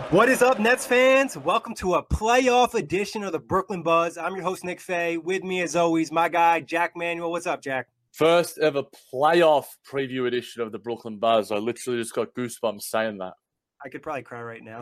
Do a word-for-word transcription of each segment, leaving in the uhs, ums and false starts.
What is up, Nets fans? Welcome to a playoff edition of the Brooklyn Buzz. I'm your host, Nick Fay. With me, as always, my guy, Jack Manuel. What's up, Jack? First ever playoff preview edition of the Brooklyn Buzz. I literally just got goosebumps saying that. I could probably cry right now.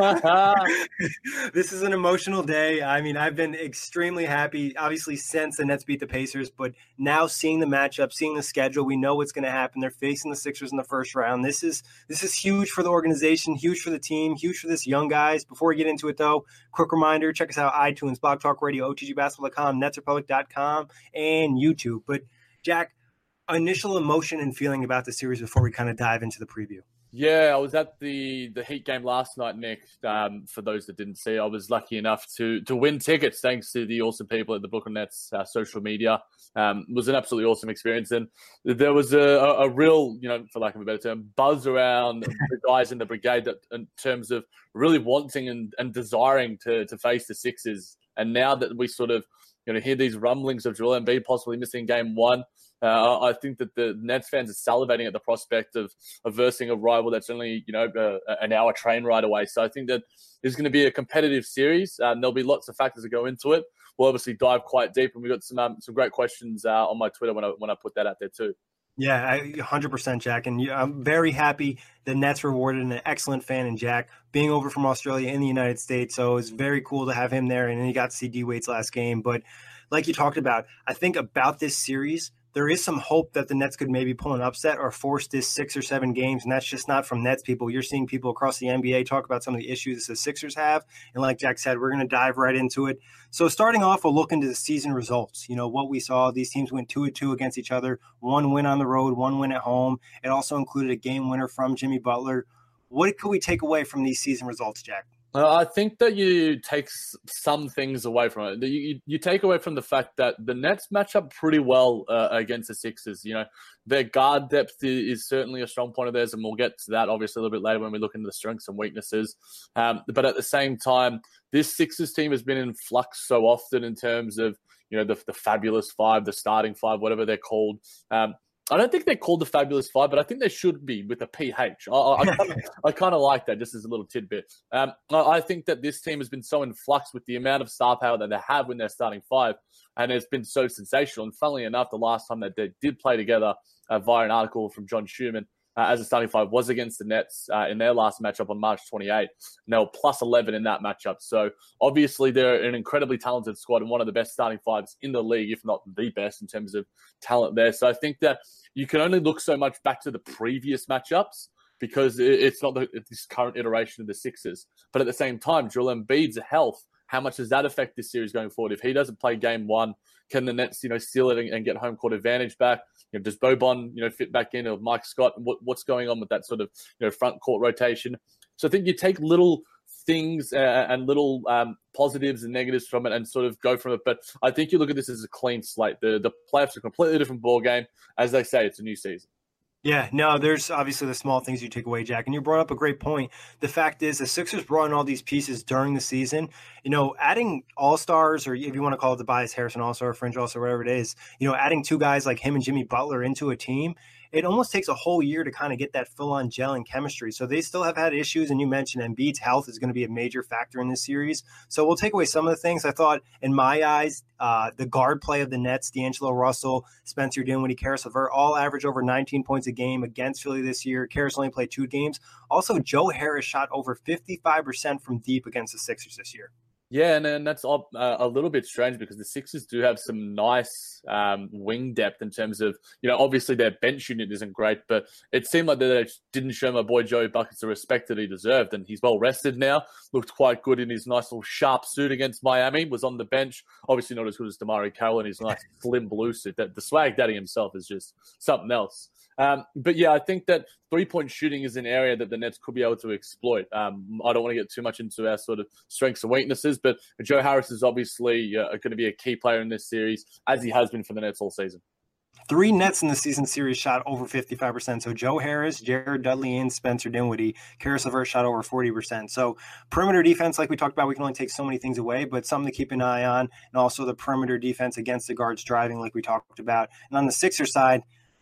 This is an emotional day. I mean, I've been extremely happy, obviously, since the Nets beat the Pacers. But now seeing the matchup, seeing the schedule, we know what's going to happen. They're facing the Sixers in the first round. This is this is huge for the organization, huge for the team, huge for this young guys. Before we get into it, though, quick reminder, check us out on iTunes, Blog Talk Radio, O T G basketball dot com, Nets Republic dot com, and YouTube. But, Jack, initial emotion and feeling about the series before we kind of dive into the preview. Yeah, I was at the, the Heat game last night, Nick. Um, for those that didn't see, I was lucky enough to to win tickets thanks to the awesome people at the Brooklyn Nets uh, social media. Um, it was an absolutely awesome experience. And there was a, a, a real, you know, for lack of a better term, buzz around the guys in the brigade that, in terms of really wanting and, and desiring to, to face the Sixers. And now that we sort of, you know, hear these rumblings of Joel Embiid possibly missing game one, Uh, I think that the Nets fans are salivating at the prospect of, of versing a rival that's only, you know, uh, an hour train ride away. So I think that there's going to be a competitive series. Um, there'll be lots of factors that go into it. We'll obviously dive quite deep, and we've got some um, some great questions uh, on my Twitter when I when I put that out there too. Yeah, I, one hundred percent, Jack. And I'm very happy the Nets rewarded an excellent fan in Jack being over from Australia in the United States. So it was very cool to have him there. And then he got to see D-Wade's last game. But like you talked about, I think about this series, there is some hope that the Nets could maybe pull an upset or force this six or seven games, and that's just not from Nets people. You're seeing people across the N B A talk about some of the issues the Sixers have, and like Jack said, we're going to dive right into it. So starting off, we'll look into the season results. You know, what we saw, these teams went two and two against each other, one win on the road, one win at home. It also included a game winner from Jimmy Butler. What could we take away from these season results, Jack? Uh, I think that you take s- some things away from it. You, you, you take away from the fact that the Nets match up pretty well uh, against the Sixers. You know, their guard depth is, is certainly a strong point of theirs, and we'll get to that obviously a little bit later when we look into the strengths and weaknesses. Um, but at the same time, this Sixers team has been in flux so often in terms of, you know, the, the fabulous five, the starting five, whatever they're called. Um, I don't think they're called the Fabulous Five, but I think they should be with a P H. I, I, I kind of like that, just as a little tidbit. Um, I, I think that this team has been so in flux with the amount of star power that they have when they're starting five, and it's been so sensational. And funnily enough, the last time that they did play together uh, via an article from John Schumann uh, as a starting five was against the Nets uh, in their last matchup on March twenty-eighth. And they were plus eleven in that matchup. So obviously they're an incredibly talented squad and one of the best starting fives in the league, if not the best in terms of talent there. So I think that you can only look so much back to the previous matchups because it's not the, it's this current iteration of the Sixers. But at the same time, Joel Embiid's health, how much does that affect this series going forward? If he doesn't play game one, can the Nets, you know, steal it and, and get home court advantage back? You know, does Boban, you know, fit back in, or Mike Scott? What, what's going on with that sort of, you know, front court rotation? So I think you take little things uh, and little um, positives and negatives from it and sort of go from it. But I think you look at this as a clean slate. The the playoffs are a completely different ball game. As they say, it's a new season. Yeah, no, there's obviously the small things you take away, Jack. And you brought up a great point. The fact is the Sixers brought in all these pieces during the season. You know, adding all-stars, or if you want to call it the Tobias Harris all-star, fringe all-star, whatever it is, you know, adding two guys like him and Jimmy Butler into a team, it almost takes a whole year to kind of get that full-on gel and chemistry. So they still have had issues, and you mentioned Embiid's health is going to be a major factor in this series. So we'll take away some of the things. I thought, in my eyes, uh, the guard play of the Nets, D'Angelo Russell, Spencer Dinwiddie, Caris LeVert, all average over nineteen points a game against Philly this year. Caris only played two games. Also, Joe Harris shot over fifty-five percent from deep against the Sixers this year. Yeah, and, and that's uh, a little bit strange because the Sixers do have some nice um, wing depth in terms of, you know, obviously their bench unit isn't great, but it seemed like they didn't show my boy Joey Buckets the respect that he deserved, and he's well rested now. Looked quite good in his nice little sharp suit against Miami, was on the bench. Obviously not as good as DeMario Carroll in his nice slim blue suit. That the swag daddy himself is just something else. Um, but yeah, I think that three-point shooting is an area that the Nets could be able to exploit. Um, I don't want to get too much into our sort of strengths and weaknesses, but Joe Harris is obviously uh, going to be a key player in this series, as he has been for the Nets all season. Three Nets in the season series shot over fifty-five percent. So Joe Harris, Jared Dudley, and Spencer Dinwiddie. Caris LeVert shot over forty percent. So perimeter defense, like we talked about, we can only take so many things away, but something to keep an eye on. And also the perimeter defense against the guards driving, like we talked about. And on the Sixers side,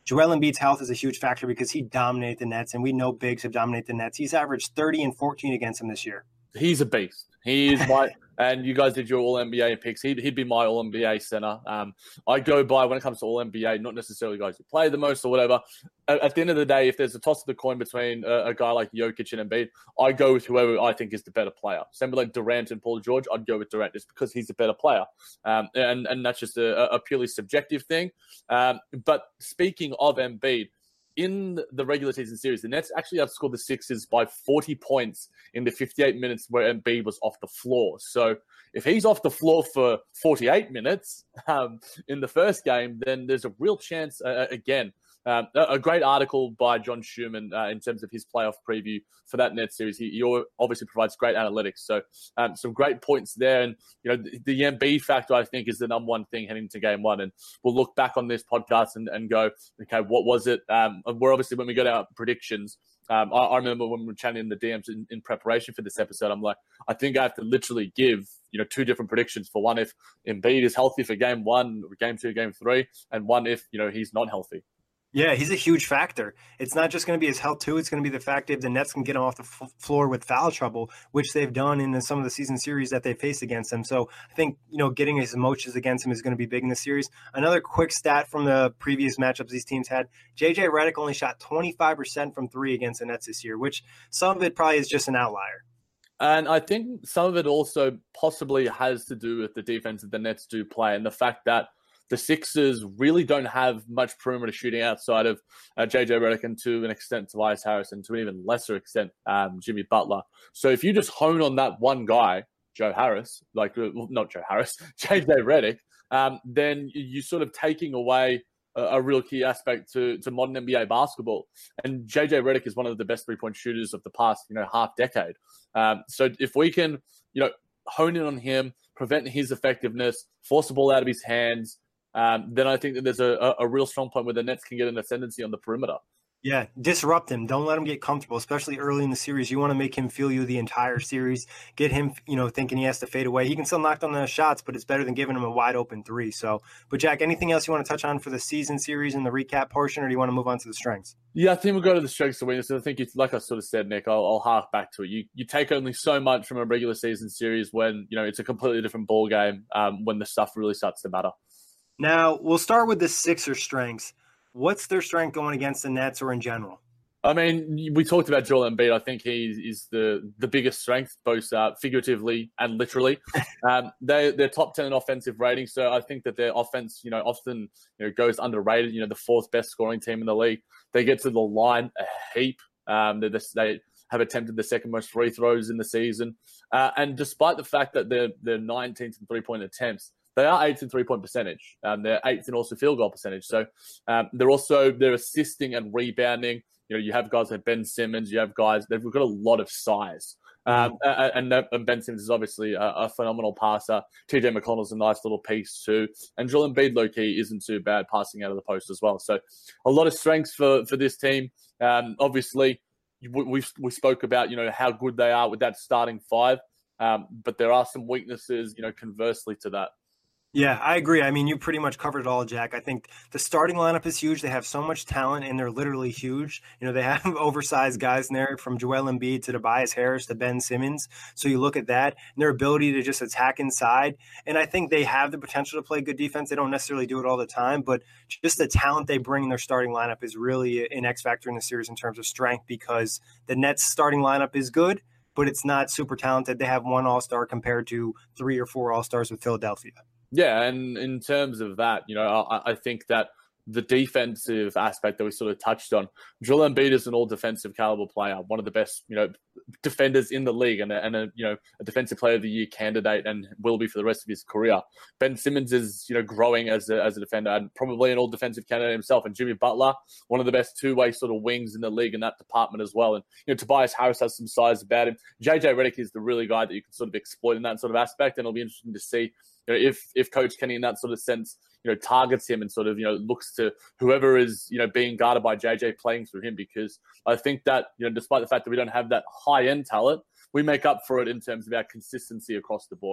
Joel Embiid's health is a huge factor because he dominated the Nets, and we know bigs have dominated the Nets. He's averaged thirty and fourteen against them this year. He's a beast. He is my – and you guys did your All-N B A picks. He'd, he'd be my All-N B A center. Um, I go by, when it comes to All-N B A, not necessarily guys who play the most or whatever. At, at the end of the day, if there's a toss of the coin between a, a guy like Jokic and Embiid, I go with whoever I think is the better player. Same with like Durant and Paul George, I'd go with Durant just because he's a better player. Um, and, and that's just a, a purely subjective thing. Um, but speaking of Embiid, in the regular season series, the Nets actually outscored the Sixers by forty points in the fifty-eight minutes where Embiid was off the floor. So if he's off the floor for forty-eight minutes um, in the first game, then there's a real chance, uh, again, Um, a great article by John Schumann uh, in terms of his playoff preview for that Nets series. He, he obviously provides great analytics. So um, some great points there. And, you know, the, the Embiid factor, I think, is the number one thing heading to game one. And we'll look back on this podcast and, and go, okay, what was it? Um, we're obviously, when we got our predictions, um, I, I remember when we were chatting in the D Ms in, in preparation for this episode, I'm like, I think I have to literally give, you know, two different predictions for one if Embiid is healthy for game one, game two, game three, and one if, you know, he's not healthy. Yeah, he's a huge factor. It's not just going to be his health, too. It's going to be the fact that the Nets can get him off the f- floor with foul trouble, which they've done in the, some of the season series that they faced against him. So I think, you know, getting his emotions against him is going to be big in the series. Another quick stat from the previous matchups these teams had, J J Redick only shot twenty-five percent from three against the Nets this year, which some of it probably is just an outlier. And I think some of it also possibly has to do with the defense that the Nets do play and the fact that the Sixers really don't have much perimeter shooting outside of uh, J J Redick and to an extent Tobias Harris and to an even lesser extent um, Jimmy Butler. So if you just hone on that one guy, Joe Harris, like well, not Joe Harris, J J Redick, um, then you're sort of taking away a, a real key aspect to, to modern N B A basketball. And J J Redick is one of the best three-point shooters of the past, you know, half decade. Um, so if we can, you know, hone in on him, prevent his effectiveness, force the ball out of his hands, Um, then I think that there's a, a real strong point where the Nets can get an ascendancy on the perimeter. Yeah, disrupt him. Don't let him get comfortable, especially early in the series. You want to make him feel you the entire series. Get him, you know, thinking he has to fade away. He can still knock down the shots, but it's better than giving him a wide open three. So, but Jack, anything else you want to touch on for the season series and the recap portion, or do you want to move on to the strengths? Yeah, I think we'll go to the strengths and weaknesses. I think, it's, like I sort of said, Nick, I'll, I'll hark back to it. You you take only so much from a regular season series when, you know, it's a completely different ball game um, when the stuff really starts to matter. Now, we'll start with the Sixers' strengths. What's their strength going against the Nets or in general? I mean, we talked about Joel Embiid. I think he is the, the biggest strength, both uh, figuratively and literally. um, they, they're top ten in offensive rating, so I think that their offense, you know, often you know goes underrated. You know, the fourth best scoring team in the league. They get to the line a heap. Um, they, they have attempted the second most free throws in the season. Uh, and despite the fact that they're, they're nineteenth in three-point attempts, they are eighth in three-point percentage. Um, they're eighth in also field goal percentage. So um, they're also they're assisting and rebounding. You know, you have guys like Ben Simmons. You have guys they've got a lot of size. Um, mm-hmm. and, and Ben Simmons is obviously a, a phenomenal passer. T J McConnell's a nice little piece too. And Joel Embiid, low-key, isn't too bad passing out of the post as well. So a lot of strengths for, for this team. Um, obviously, we, we we spoke about, you know, how good they are with that starting five. Um, but there are some weaknesses, you know, conversely to that. Yeah, I agree. I mean, you pretty much covered it all, Jack. I think the starting lineup is huge. They have so much talent, and they're literally huge. You know, they have oversized guys in there from Joel Embiid to Tobias Harris to Ben Simmons. So you look at that and their ability to just attack inside. And I think they have the potential to play good defense. They don't necessarily do it all the time, but just the talent they bring in their starting lineup is really an X factor in the series in terms of strength, because the Nets starting lineup is good, but it's not super talented. They have one all-star compared to three or four all-stars with Philadelphia. Yeah, and in terms of that, you know, I, I think that the defensive aspect that we sort of touched on, Joel Embiid is an all-defensive caliber player, one of the best, you know, defenders in the league, and a, and a you know a defensive player of the year candidate, and will be for the rest of his career. Ben Simmons is, you know, growing as a, as a defender and probably an all-defensive candidate himself. And Jimmy Butler, one of the best two-way sort of wings in the league in that department as well. And you know, Tobias Harris has some size about him. J J Redick is the really guy that you can sort of exploit in that sort of aspect, and it'll be interesting to see, you know, if if Coach Kenny in that sort of sense, you know, targets him and sort of, you know, looks to whoever is, you know, being guarded by J J playing through him, because I think that, you know, despite the fact that we don't have that high-end talent, we make up for it in terms of our consistency across the board.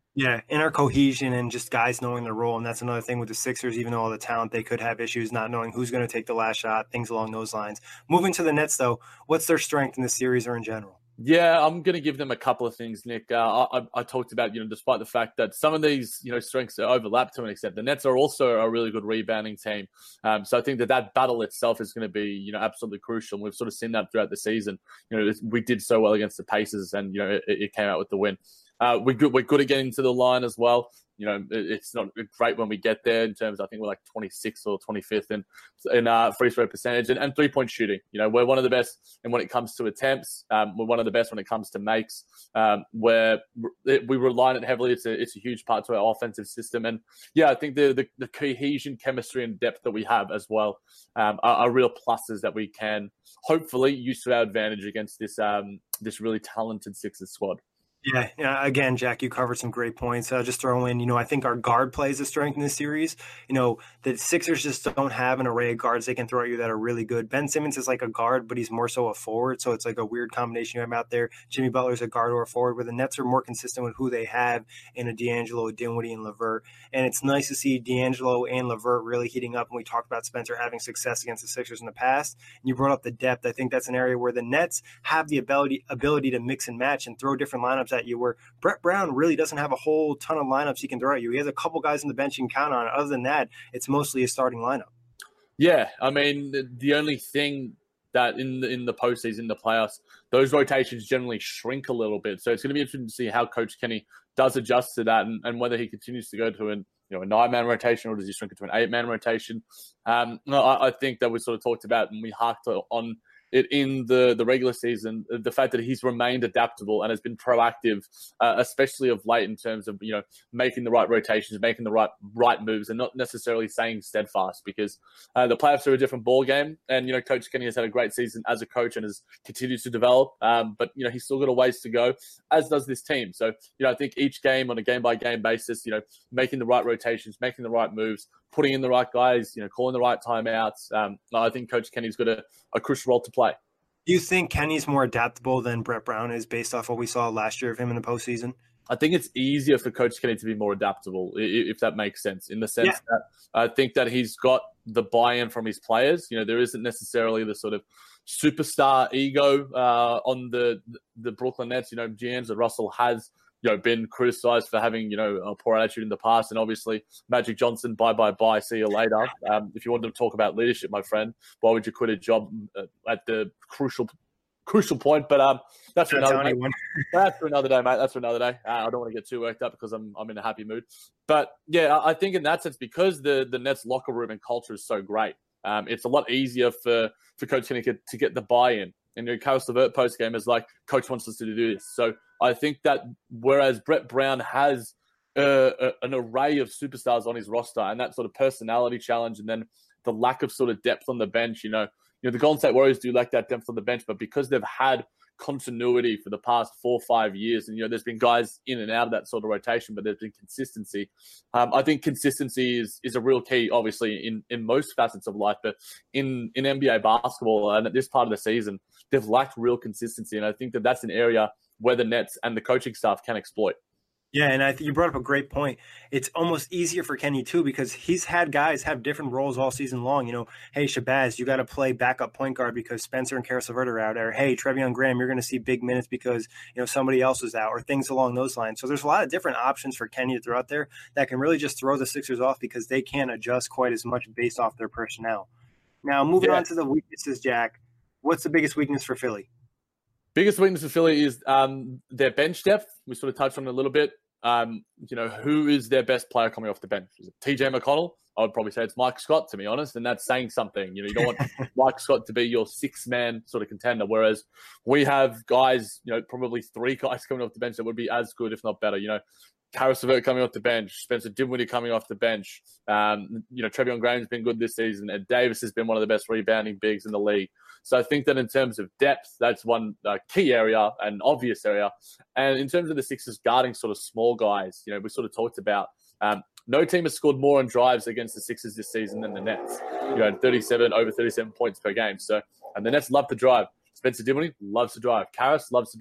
Yeah, inner cohesion and just guys knowing their role. And that's another thing with the Sixers, even though all the talent, they could have issues not knowing who's going to take the last shot, things along those lines. Moving to the Nets, though, what's their strength in this series or in general? Yeah, I'm going to give them a couple of things, Nick. Uh, I, I talked about, you know, despite the fact that some of these, you know, strengths overlap to an extent, the Nets are also a really good rebounding team. Um, so I think that that battle itself is going to be, you know, absolutely crucial. And we've sort of seen that throughout the season. You know, we did so well against the Pacers, and you know, it, it came out with the win. Uh, we're good. We're good at getting to the line as well. You know, it's not great when we get there in terms, I think we're like twenty-sixth or twenty-fifth in, in uh, free throw percentage and, and three-point shooting. You know, we're one of the best and when it comes to attempts. Um, we're one of the best when it comes to makes, um, where we rely on it heavily. It's a, it's a huge part to our offensive system. And, yeah, I think the, the, the cohesion, chemistry, and depth that we have as well um, are, are real pluses that we can hopefully use to our advantage against this um, this really talented Sixers squad. Yeah, yeah. Again, Jack, you covered some great points. Uh, just throw in, you know, I think our guard plays a strength in this series. You know, the Sixers just don't have an array of guards they can throw at you that are really good. Ben Simmons is like a guard, but he's more so a forward. So it's like a weird combination you have out there. Jimmy Butler's a guard or a forward, where the Nets are more consistent with who they have in a D'Angelo, Dinwiddie, and LeVert. And it's nice to see D'Angelo and LeVert really heating up. And we talked about Spencer having success against the Sixers in the past. And you brought up the depth. I think that's an area where the Nets have the ability ability to mix and match and throw different lineups at you, where Brett Brown really doesn't have a whole ton of lineups he can throw at you. He has a couple guys on the bench you can count on. Other than that, it's mostly a starting lineup. Yeah, I mean, the, the only thing that in the, in the postseason, the playoffs, those rotations generally shrink a little bit. So it's going to be interesting to see how Coach Kenny does adjust to that, and, and whether he continues to go to an you know a nine-man rotation, or does he shrink it to an eight-man rotation. Um, no, I, I think that we sort of talked about, and we harked on it in the, the regular season, the fact that he's remained adaptable and has been proactive, uh, especially of late, in terms of, you know, making the right rotations, making the right right moves, and not necessarily staying steadfast, because uh, the playoffs are a different ball game. And, you know, Coach Kenny has had a great season as a coach and has continued to develop. Um, but, you know, he's still got a ways to go, as does this team. So, you know, I think each game on a game-by-game basis, you know, making the right rotations, making the right moves, putting in the right guys, you know, calling the right timeouts. Um, I think Coach Kenny's got a, a crucial role to play. Do you think Kenny's more adaptable than Brett Brown is, based off what we saw last year of him in the postseason? I think it's easier for Coach Kenny to be more adaptable, if that makes sense, in the sense yeah. that I think that he's got the buy-in from his players. You know, there isn't necessarily the sort of superstar ego uh, on the the Brooklyn Nets. You know, D'Angelo Russell has you know, been criticized for having, you know, a poor attitude in the past. And obviously, Magic Johnson, bye, bye, bye, see you later. Um, if you wanted to talk about leadership, my friend, why would you quit a job at the crucial crucial point? But um, that's for another day. That's for another day, mate. That's for another day. Uh, I don't want to get too worked up because I'm I'm in a happy mood. But, yeah, I think in that sense, because the, the Nets locker room and culture is so great, um, it's a lot easier for, for Coach Kenny to get the buy-in. And you know, Caris LeVert post-game is like, Coach wants us to do this. So I think that whereas Brett Brown has uh, a, an array of superstars on his roster, and that sort of personality challenge, and then the lack of sort of depth on the bench, you know, you know, the Golden State Warriors do lack that depth on the bench, but because they've had continuity for the past four or five years, and, you know, there's been guys in and out of that sort of rotation, but there's been consistency. Um, I think consistency is is a real key, obviously, in, in most facets of life, but in, in N B A basketball and at this part of the season, they've lacked real consistency. And I think that that's an area where the Nets and the coaching staff can exploit. Yeah, and I think you brought up a great point. It's almost easier for Kenny, too, because he's had guys have different roles all season long. You know, hey, Shabazz, you got to play backup point guard because Spencer and Caris LeVert are out. Or, hey, Treveon Graham, you're going to see big minutes because, you know, somebody else is out, or things along those lines. So there's a lot of different options for Kenny to throw out there that can really just throw the Sixers off because they can't adjust quite as much based off their personnel. Now, moving yeah. on to the weaknesses, Jack, what's the biggest weakness for Philly? Biggest weakness for Philly is um, their bench depth. We sort of touched on it a little bit. Um, you know, who is their best player coming off the bench? Is it T J McConnell? I would probably say it's Mike Scott, to be honest, and that's saying something. You know, you don't want Mike Scott to be your six-man sort of contender, whereas we have guys, you know, probably three guys coming off the bench that would be as good, if not better. You know, Caris LeVert coming off the bench, Spencer Dinwiddie coming off the bench. Um, you know, Treveon Graham's been good this season, and Davis has been one of the best rebounding bigs in the league. So I think that in terms of depth, that's one uh, key area, an obvious area. And in terms of the Sixers guarding sort of small guys, you know, we sort of talked about um, no team has scored more on drives against the Sixers this season than the Nets. You know, thirty-seven, over thirty-seven points per game. So, and the Nets love to drive. Spencer Dinwiddie loves to drive. Caris loves to drive.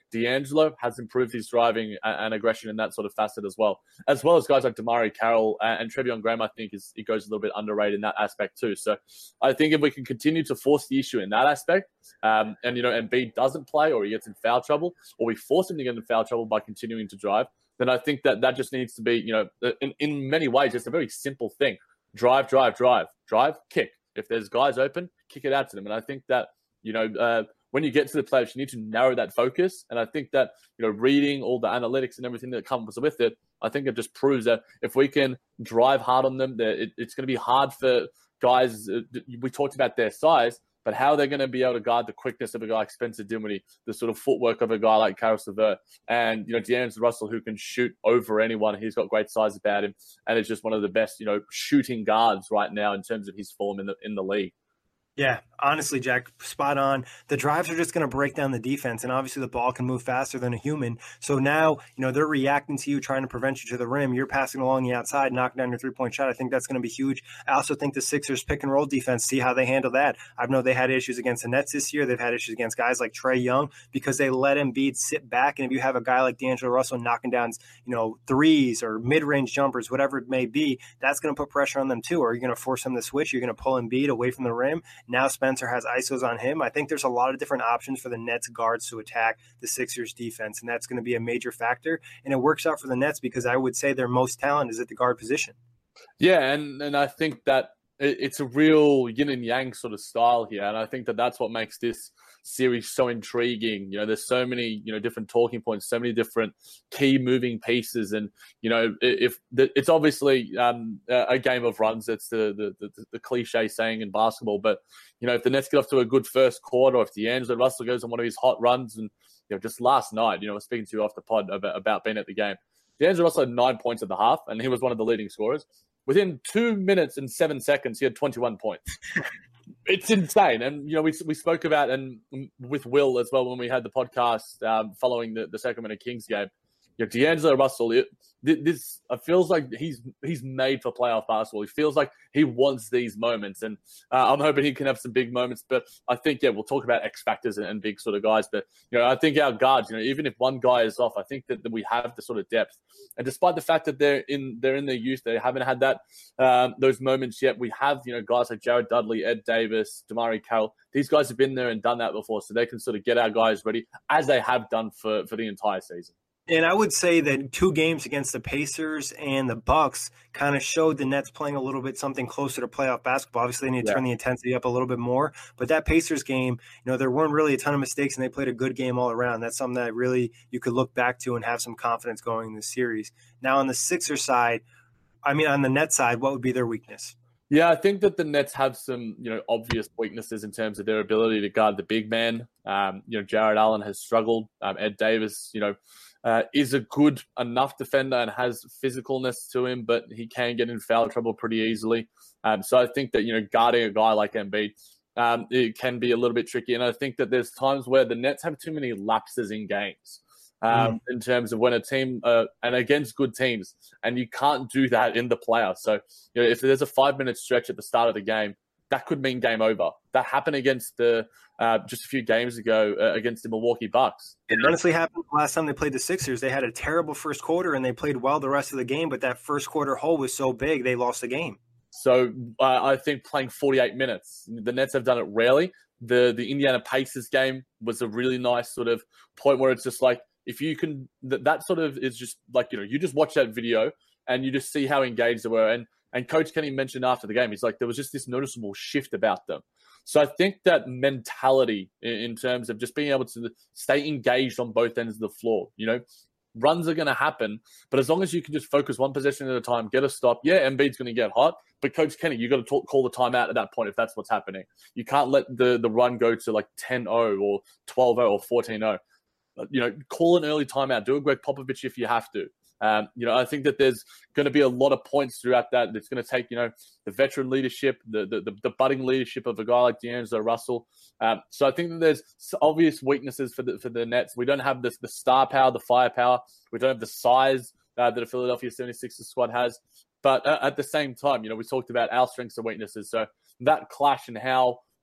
D'Angelo has improved his driving and, and aggression in that sort of facet as well, as well as guys like Damari Carroll and, and Trevion Graham. I think is it goes a little bit underrated in that aspect too. So I think if we can continue to force the issue in that aspect, um, and you know, Embiid doesn't play or he gets in foul trouble, or we force him to get in foul trouble by continuing to drive, then I think that that just needs to be, you know, in, in many ways, it's a very simple thing. Drive, drive, drive, drive, kick. If there's guys open, kick it out to them. And I think that, you know, uh, when you get to the playoffs, you need to narrow that focus. And I think that, you know, reading all the analytics and everything that comes with it, I think it just proves that if we can drive hard on them, that it, it's going to be hard for guys. Uh, we talked about their size, but how they're going to be able to guard the quickness of a guy like Spencer Dinwiddie, the sort of footwork of a guy like Caris LeVert, and, you know, D'Angelo Russell, who can shoot over anyone. He's got great size about him, and is just one of the best, you know, shooting guards right now in terms of his form in the in the league. Yeah, honestly, Jack, spot on. The drives are just going to break down the defense, and obviously the ball can move faster than a human. So now, you know, they're reacting to you, trying to prevent you to the rim. You're passing along the outside, knocking down your three-point shot. I think that's going to be huge. I also think the Sixers pick-and-roll defense, see how they handle that. I know they had issues against the Nets this year. They've had issues against guys like Trae Young because they let Embiid sit back. And if you have a guy like D'Angelo Russell knocking down, you know, threes or mid-range jumpers, whatever it may be, that's going to put pressure on them too. Or you're going to force them to switch. You're going to pull Embiid away from the rim. Now Spencer has I S Os on him. I think there's a lot of different options for the Nets guards to attack the Sixers defense, and that's going to be a major factor. And it works out for the Nets because I would say their most talent is at the guard position. Yeah, and, and I think that it's a real yin and yang sort of style here, and I think that that's what makes this series so intriguing. You know, there's so many, you know, different talking points, so many different key moving pieces, and, you know, if the, it's obviously um, a game of runs. It's the, the the the cliche saying in basketball, but, you know, if the Nets get off to a good first quarter, if D'Angelo Russell goes on one of his hot runs, and, you know, just last night, you know, I was speaking to you off the pod about, about being at the game, D'Angelo Russell had nine points at the half, and he was one of the leading scorers. Within two minutes and seven seconds, he had twenty-one points. It's insane. And, you know, we we spoke about, and with Will as well, when we had the podcast um, following the, the Sacramento Kings game, you know, D'Angelo Russell, it, this it feels like he's he's made for playoff basketball. He feels like he wants these moments, and uh, I'm hoping he can have some big moments. But I think, yeah, we'll talk about X factors and, and big sort of guys. But, you know, I think our guards, you know, even if one guy is off, I think that, that we have the sort of depth. And despite the fact that they're in they're in their youth, they haven't had that um, those moments yet. We have, you know, guys like Jared Dudley, Ed Davis, Damari Carroll. These guys have been there and done that before, so they can sort of get our guys ready as they have done for for the entire season. And I would say that two games against the Pacers and the Bucks kind of showed the Nets playing a little bit something closer to playoff basketball. Obviously, they need to yeah. turn the intensity up a little bit more. But that Pacers game, you know, there weren't really a ton of mistakes, and they played a good game all around. That's something that really you could look back to and have some confidence going in the series. Now, on the Sixers side, I mean, on the Nets side, what would be their weakness? Yeah, I think that the Nets have some, you know, obvious weaknesses in terms of their ability to guard the big man. Um, you know, Jared Allen has struggled. Um, Ed Davis, you know, Uh, is a good enough defender and has physicalness to him, but he can get in foul trouble pretty easily. Um, so I think that, you know, guarding a guy like Embiid, um, it can be a little bit tricky. And I think that there's times where the Nets have too many lapses in games um, mm. in terms of when a team, uh, and against good teams, and you can't do that in the playoffs. So, you know, if there's a five-minute stretch at the start of the game, that could mean game over. That happened against the uh, just a few games ago uh, against the Milwaukee Bucks. It honestly happened last time they played the Sixers. They had a terrible first quarter, and they played well the rest of the game, but that first quarter hole was so big, they lost the game. So uh, I think playing forty-eight minutes, the Nets have done it rarely. The the Indiana Pacers game was a really nice sort of point where it's just like, if you can, that, that sort of is just like, you know, you just watch that video and you just see how engaged they were. And And Coach Kenny mentioned after the game, he's like, there was just this noticeable shift about them. So I think that mentality in, in terms of just being able to stay engaged on both ends of the floor, you know, runs are going to happen, but as long as you can just focus one possession at a time, get a stop. Yeah, Embiid's going to get hot, but Coach Kenny, you got to talk, call the timeout at that point if that's what's happening. You can't let the, the run go to like ten oh or twelve oh or fourteen oh. You know, call an early timeout. Do a Greg Popovich if you have to. Um, you know, I think that there's going to be a lot of points throughout that. It's going to take, you know, the veteran leadership, the the, the, the budding leadership of a guy like D'Angelo Russell. Um, so I think that there's obvious weaknesses for the for the Nets. We don't have the, the star power, the firepower. We don't have the size uh, that a Philadelphia seventy-sixers squad has. But uh, at the same time, you know, we talked about our strengths and weaknesses. So that clash and how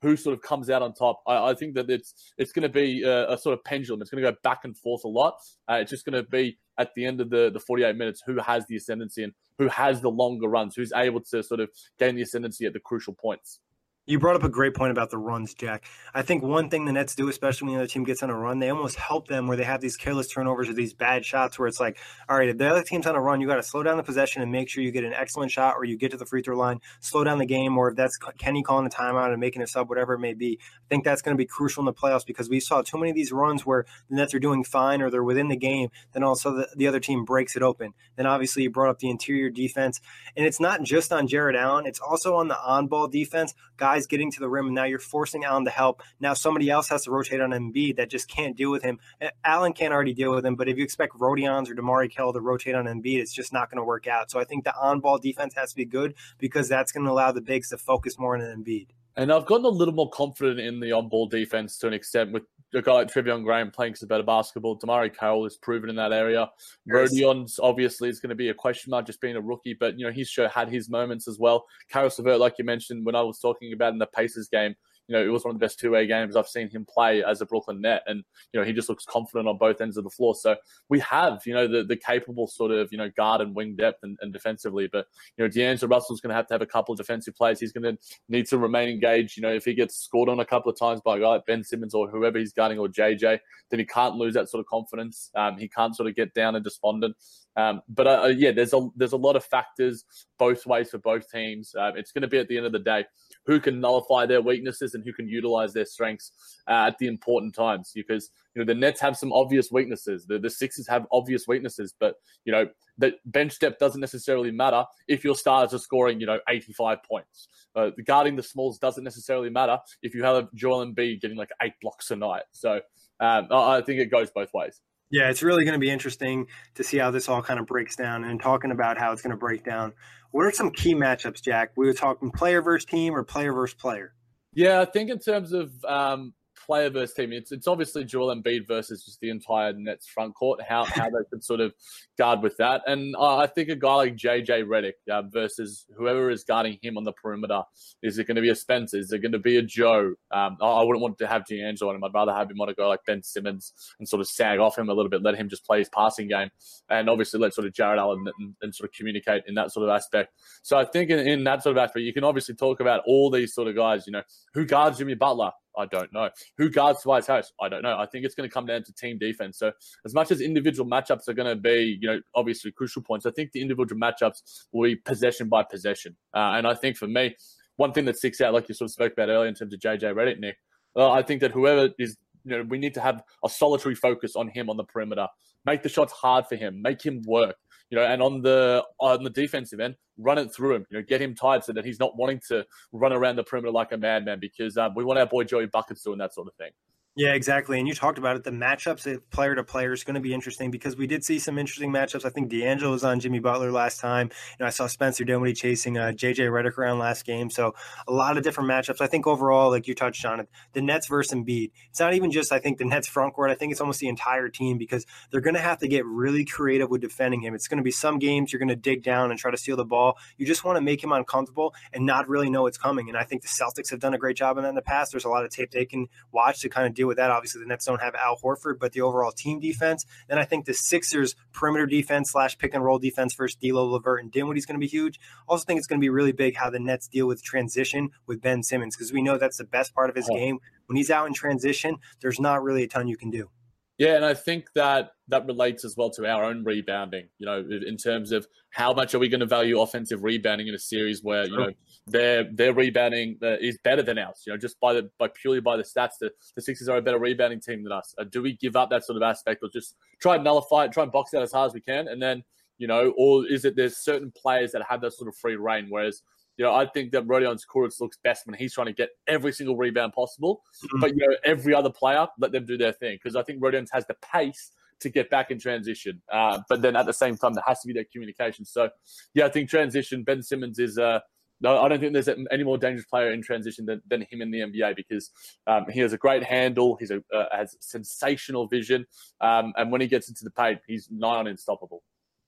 who sort of comes out on top. I, I think that it's it's going to be a, a sort of pendulum. It's going to go back and forth a lot. Uh, it's just going to be at the end of the, the forty-eight minutes who has the ascendancy and who has the longer runs, who's able to sort of gain the ascendancy at the crucial points. You brought up a great point about the runs, Jack. I think one thing the Nets do, especially when the other team gets on a run, they almost help them where they have these careless turnovers or these bad shots where it's like, all right, if the other team's on a run, you got to slow down the possession and make sure you get an excellent shot or you get to the free throw line, slow down the game, or if that's Kenny calling a timeout and making a sub, whatever it may be. I think that's going to be crucial in the playoffs because we saw too many of these runs where the Nets are doing fine or they're within the game, then also the, the other team breaks it open. Then obviously you brought up the interior defense, and it's not just on Jared Allen, it's also on the on-ball defense, guys getting to the rim. Now you're forcing Allen to help. Now somebody else has to rotate on Embiid that just can't deal with him. Allen can't already deal with him, but if you expect Rodions or DeMarre Carroll to rotate on Embiid, it's just not going to work out. So I think the on-ball defense has to be good because that's going to allow the bigs to focus more on Embiid. And I've gotten a little more confident in the on-ball defense to an extent with a guy like Treveon Graham playing some better basketball. DeMarre Carroll is proven in that area. Yes. Rodions obviously is going to be a question mark just being a rookie, but you know he's sure had his moments as well. Caris LeVert, like you mentioned, when I was talking about in the Pacers game, you know, it was one of the best two-way games I've seen him play as a Brooklyn Net. And, you know, he just looks confident on both ends of the floor. So we have, you know, the, the capable sort of, you know, guard and wing depth and, and defensively. But, you know, D'Angelo Russell's going to have to have a couple of defensive plays. He's going to need to remain engaged. You know, if he gets scored on a couple of times by a guy like Ben Simmons or whoever he's guarding or J J, then he can't lose that sort of confidence. Um, he can't sort of get down and despondent. Um, but uh, yeah, there's a there's a lot of factors both ways for both teams. Uh, it's going to be at the end of the day who can nullify their weaknesses and who can utilize their strengths uh, at the important times. Because you know the Nets have some obvious weaknesses, the the Sixers have obvious weaknesses, but you know the bench depth doesn't necessarily matter if your stars are scoring you know eighty-five points. Uh, guarding the smalls doesn't necessarily matter if you have a Joel Embiid getting like eight blocks a night. So um, I think it goes both ways. Yeah, it's really going to be interesting to see how this all kind of breaks down. And talking about how it's going to break down, what are some key matchups, Jack? We were talking player versus team or player versus player? Yeah, I think in terms of um, player versus team, it's it's obviously Joel Embiid versus just the entire Nets front court, how how they could sort of guard with that. And uh, I think a guy like J J Redick uh, versus whoever is guarding him on the perimeter, is it going to be a Spencer? Is it going to be a Joe? Um, I, I wouldn't want to have D'Angelo on him. I'd rather have him on a guy like Ben Simmons and sort of sag off him a little bit, let him just play his passing game, and obviously let sort of Jared Allen and, and sort of communicate in that sort of aspect. So I think in, in that sort of aspect, you can obviously talk about all these sort of guys, you know, who guards Jimmy Butler? I don't know. Who guards Tobias Harris? I don't know. I think it's going to come down to team defense. So as much as individual matchups are going to be, you know, obviously crucial points, I think the individual matchups will be possession by possession. Uh, and I think for me, one thing that sticks out, like you sort of spoke about earlier in terms of J J Redick, Nick, uh, I think that whoever is, you know, we need to have a solitary focus on him on the perimeter. Make the shots hard for him. Make him work. You know, and on the on the defensive end, run it through him. You know, get him tired so that he's not wanting to run around the perimeter like a madman because um, we want our boy Joey Buckets doing that sort of thing. Yeah, exactly. And you talked about it. The matchups player to player is going to be interesting because we did see some interesting matchups. I think D'Angelo was on Jimmy Butler last time. You know, I saw Spencer Dinwiddie chasing uh, J J Redick around last game. So a lot of different matchups. I think overall, like you touched on it, the Nets versus Embiid. It's not even just, I think, the Nets front court. I think it's almost the entire team because they're going to have to get really creative with defending him. It's going to be some games you're going to dig down and try to steal the ball. You just want to make him uncomfortable and not really know it's coming. And I think the Celtics have done a great job of that in the past. There's a lot of tape they can watch to kind of deal with that. Obviously, the Nets don't have Al Horford, but the overall team defense. Then I think the Sixers perimeter defense slash pick and roll defense versus D'Lo, LeVert, and Dinwiddie is going to be huge. Also think it's going to be really big how the Nets deal with transition with Ben Simmons because we know that's the best part of his oh. game. When he's out in transition, there's not really a ton you can do. Yeah, and I think that that relates as well to our own rebounding, you know, in terms of how much are we going to value offensive rebounding in a series where, you know, their their rebounding uh, is better than ours, you know, just by the by purely by the stats, the, the Sixers are a better rebounding team than us. Uh, do we give up that sort of aspect or just try and nullify it, try and box out as hard as we can? And then, you know, or is it there's certain players that have that sort of free reign, whereas you know, I think that Rodion Kurucs looks best when he's trying to get every single rebound possible. Mm-hmm. But, you know, every other player, let them do their thing. Because I think Rodion has the pace to get back in transition. Uh, but then at the same time, there has to be that communication. So, yeah, I think transition, Ben Simmons is uh, – no, I don't think there's any more dangerous player in transition than, than him in the N B A because um, he has a great handle. He's a, uh, has sensational vision. Um, and when he gets into the paint, he's nigh on unstoppable.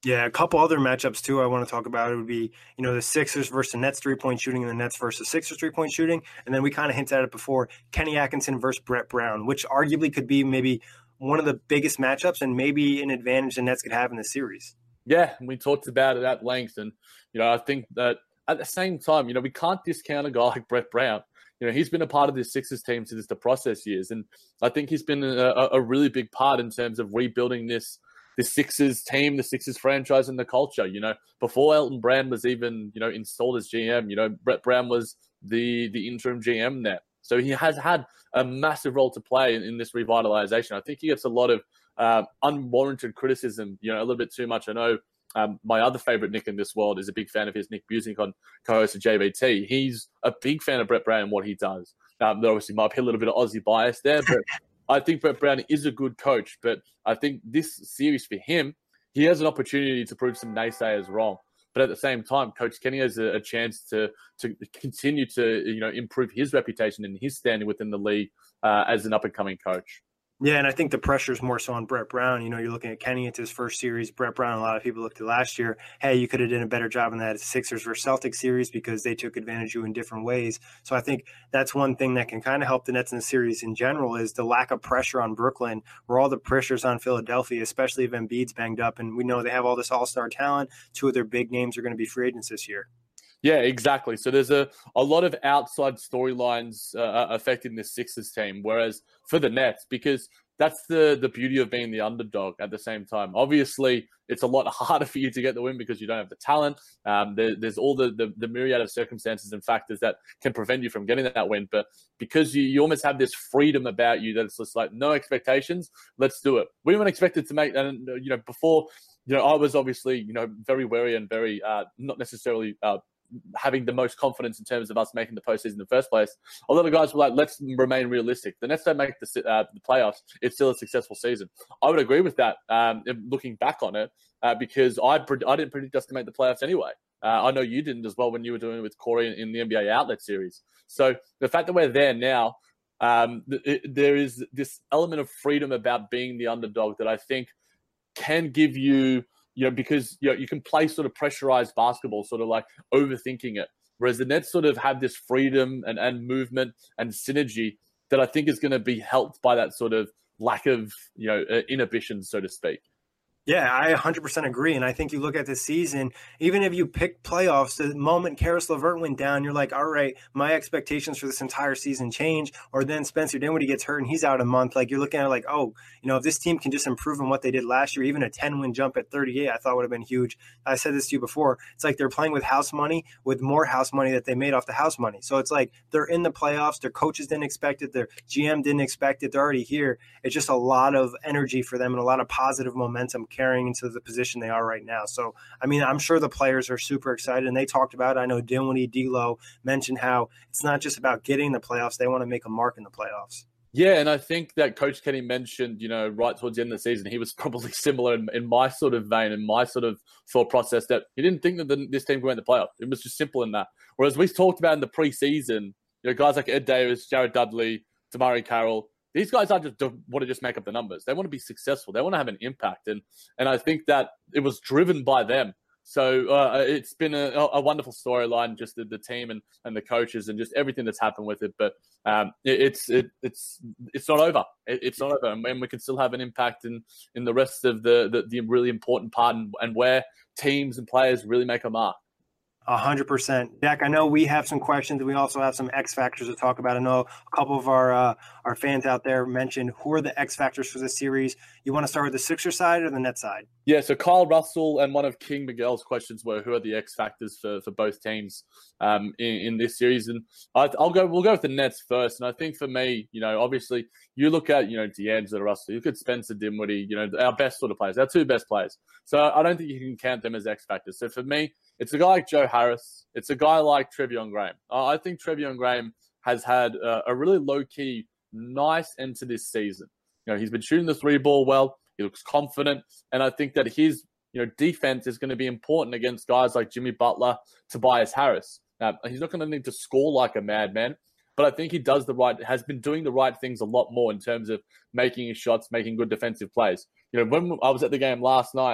Yeah, a couple other matchups too I want to talk about. It would be, you know, the Sixers versus the Nets three-point shooting and the Nets versus Sixers three-point shooting. And then we kind of hinted at it before, Kenny Atkinson versus Brett Brown, which arguably could be maybe one of the biggest matchups and maybe an advantage the Nets could have in the series. Yeah, we talked about it at length. And, you know, I think that at the same time, you know, we can't discount a guy like Brett Brown. You know, he's been a part of this Sixers team since the process years. And I think he's been a, a really big part in terms of rebuilding this the Sixers team, the Sixers franchise, and the culture. You know, before Elton Brand was even, you know, installed as G M, you know, Brett Brown was the the interim G M there. So he has had a massive role to play in, in this revitalization. I think he gets a lot of uh, unwarranted criticism, you know, a little bit too much. I know um, my other favorite Nick in this world is a big fan of his, Nick Busink, on co-host of J B T. He's a big fan of Brett Brown and what he does. Um, there obviously might be a little bit of Aussie bias there, but I think Brett Brown is a good coach, but I think this series for him, he has an opportunity to prove some naysayers wrong. But at the same time, Coach Kenny has a, a chance to to continue to, you know, improve his reputation and his standing within the league uh, as an up and coming coach. Yeah, and I think the pressure is more so on Brett Brown. You know, you're looking at Kenny into his first series. Brett Brown, a lot of people looked at last year, hey, you could have done a better job in that Sixers versus Celtics series because they took advantage of you in different ways. So I think that's one thing that can kind of help the Nets in the series in general is the lack of pressure on Brooklyn, where all the pressure's on Philadelphia, especially if Embiid's banged up. And we know they have all this all-star talent. Two of their big names are going to be free agents this year. Yeah, exactly. So there's a, a lot of outside storylines uh, affecting this Sixers team, whereas for the Nets, because that's the, the beauty of being the underdog at the same time. Obviously, it's a lot harder for you to get the win because you don't have the talent. Um, there, there's all the, the, the myriad of circumstances and factors that can prevent you from getting that win. But because you, you almost have this freedom about you that it's just like, no expectations, let's do it. We weren't expected to make, and you know, before, you know, I was obviously, you know, very wary and very uh, not necessarily uh, having the most confidence in terms of us making the postseason in the first place. A lot of guys were like, let's remain realistic. The Nets don't make the, uh, the playoffs. It's still a successful season. I would agree with that, um, looking back on it, uh, because I I didn't predict us to make the playoffs anyway. Uh, I know you didn't as well when you were doing it with Corey in, in the N B A Outlet Series. So the fact that we're there now, um, it, there is this element of freedom about being the underdog that I think can give you, you know, because you know, you can play sort of pressurized basketball, sort of like overthinking it. Whereas the Nets sort of have this freedom and, and movement and synergy that I think is going to be helped by that sort of lack of, you know, uh, inhibition, so to speak. Yeah, I one hundred percent agree. And I think you look at this season, even if you pick playoffs, the moment Karis LeVert went down, you're like, all right, my expectations for this entire season change. Or then Spencer Dinwiddie gets hurt and he's out a month. Like you're looking at it like, oh, you know, if this team can just improve on what they did last year, even a ten-win jump at thirty-eight, I thought would have been huge. I said this to you before. It's like they're playing with house money, with more house money that they made off the house money. So it's like they're in the playoffs. Their coaches didn't expect it. Their G M didn't expect it. They're already here. It's just a lot of energy for them and a lot of positive momentum carrying into the position they are right now. So, I mean, I'm sure the players are super excited, and they talked about it. I know Dinwiddie, D'Lo mentioned how it's not just about getting the playoffs. They want to make a mark in the playoffs. Yeah, and I think that Coach Kenny mentioned, you know, right towards the end of the season, he was probably similar in, in my sort of vein and my sort of thought process that he didn't think that the, this team could win the playoffs. It was just simple in that. Whereas we talked about in the preseason, you know, guys like Ed Davis, Jared Dudley, Damari Carroll, these guys aren't just want to just make up the numbers. They want to be successful. They want to have an impact. And and I think that it was driven by them. So uh, it's been a, a wonderful storyline, just the, the team and, and the coaches and just everything that's happened with it. But um, it, it's it, it's it's not over. It, it's not over. And we can still have an impact in, in the rest of the, the, the really important part and, and where teams and players really make a mark. A hundred percent. Jack, I know we have some questions and we also have some X factors to talk about. I know a couple of our uh, our fans out there mentioned who are the X factors for this series. You want to start with the Sixer side or the Net side? Yeah, so Kyle Russell and one of King Miguel's questions were who are the X factors for, for both teams um, in, in this series, and I, I'll go. We'll go with the Nets first. And I think for me, you know, obviously you look at you know D'Angelo Russell, you look at Spencer Dinwiddie, you know, our best sort of players, our two best players. So I don't think you can count them as X factors. So for me, it's a guy like Joe Harris. It's a guy like Treveon Graham. Uh, I think Treveon Graham has had uh, a really low-key, nice end to this season. You know, he's been shooting the three ball well. He looks confident. And I think that his you know, defense is going to be important against guys like Jimmy Butler, Tobias Harris. Now, he's not going to need to score like a madman, but I think he does the right, has been doing the right things a lot more in terms of making his shots, making good defensive plays. You know, when I was at the game last night,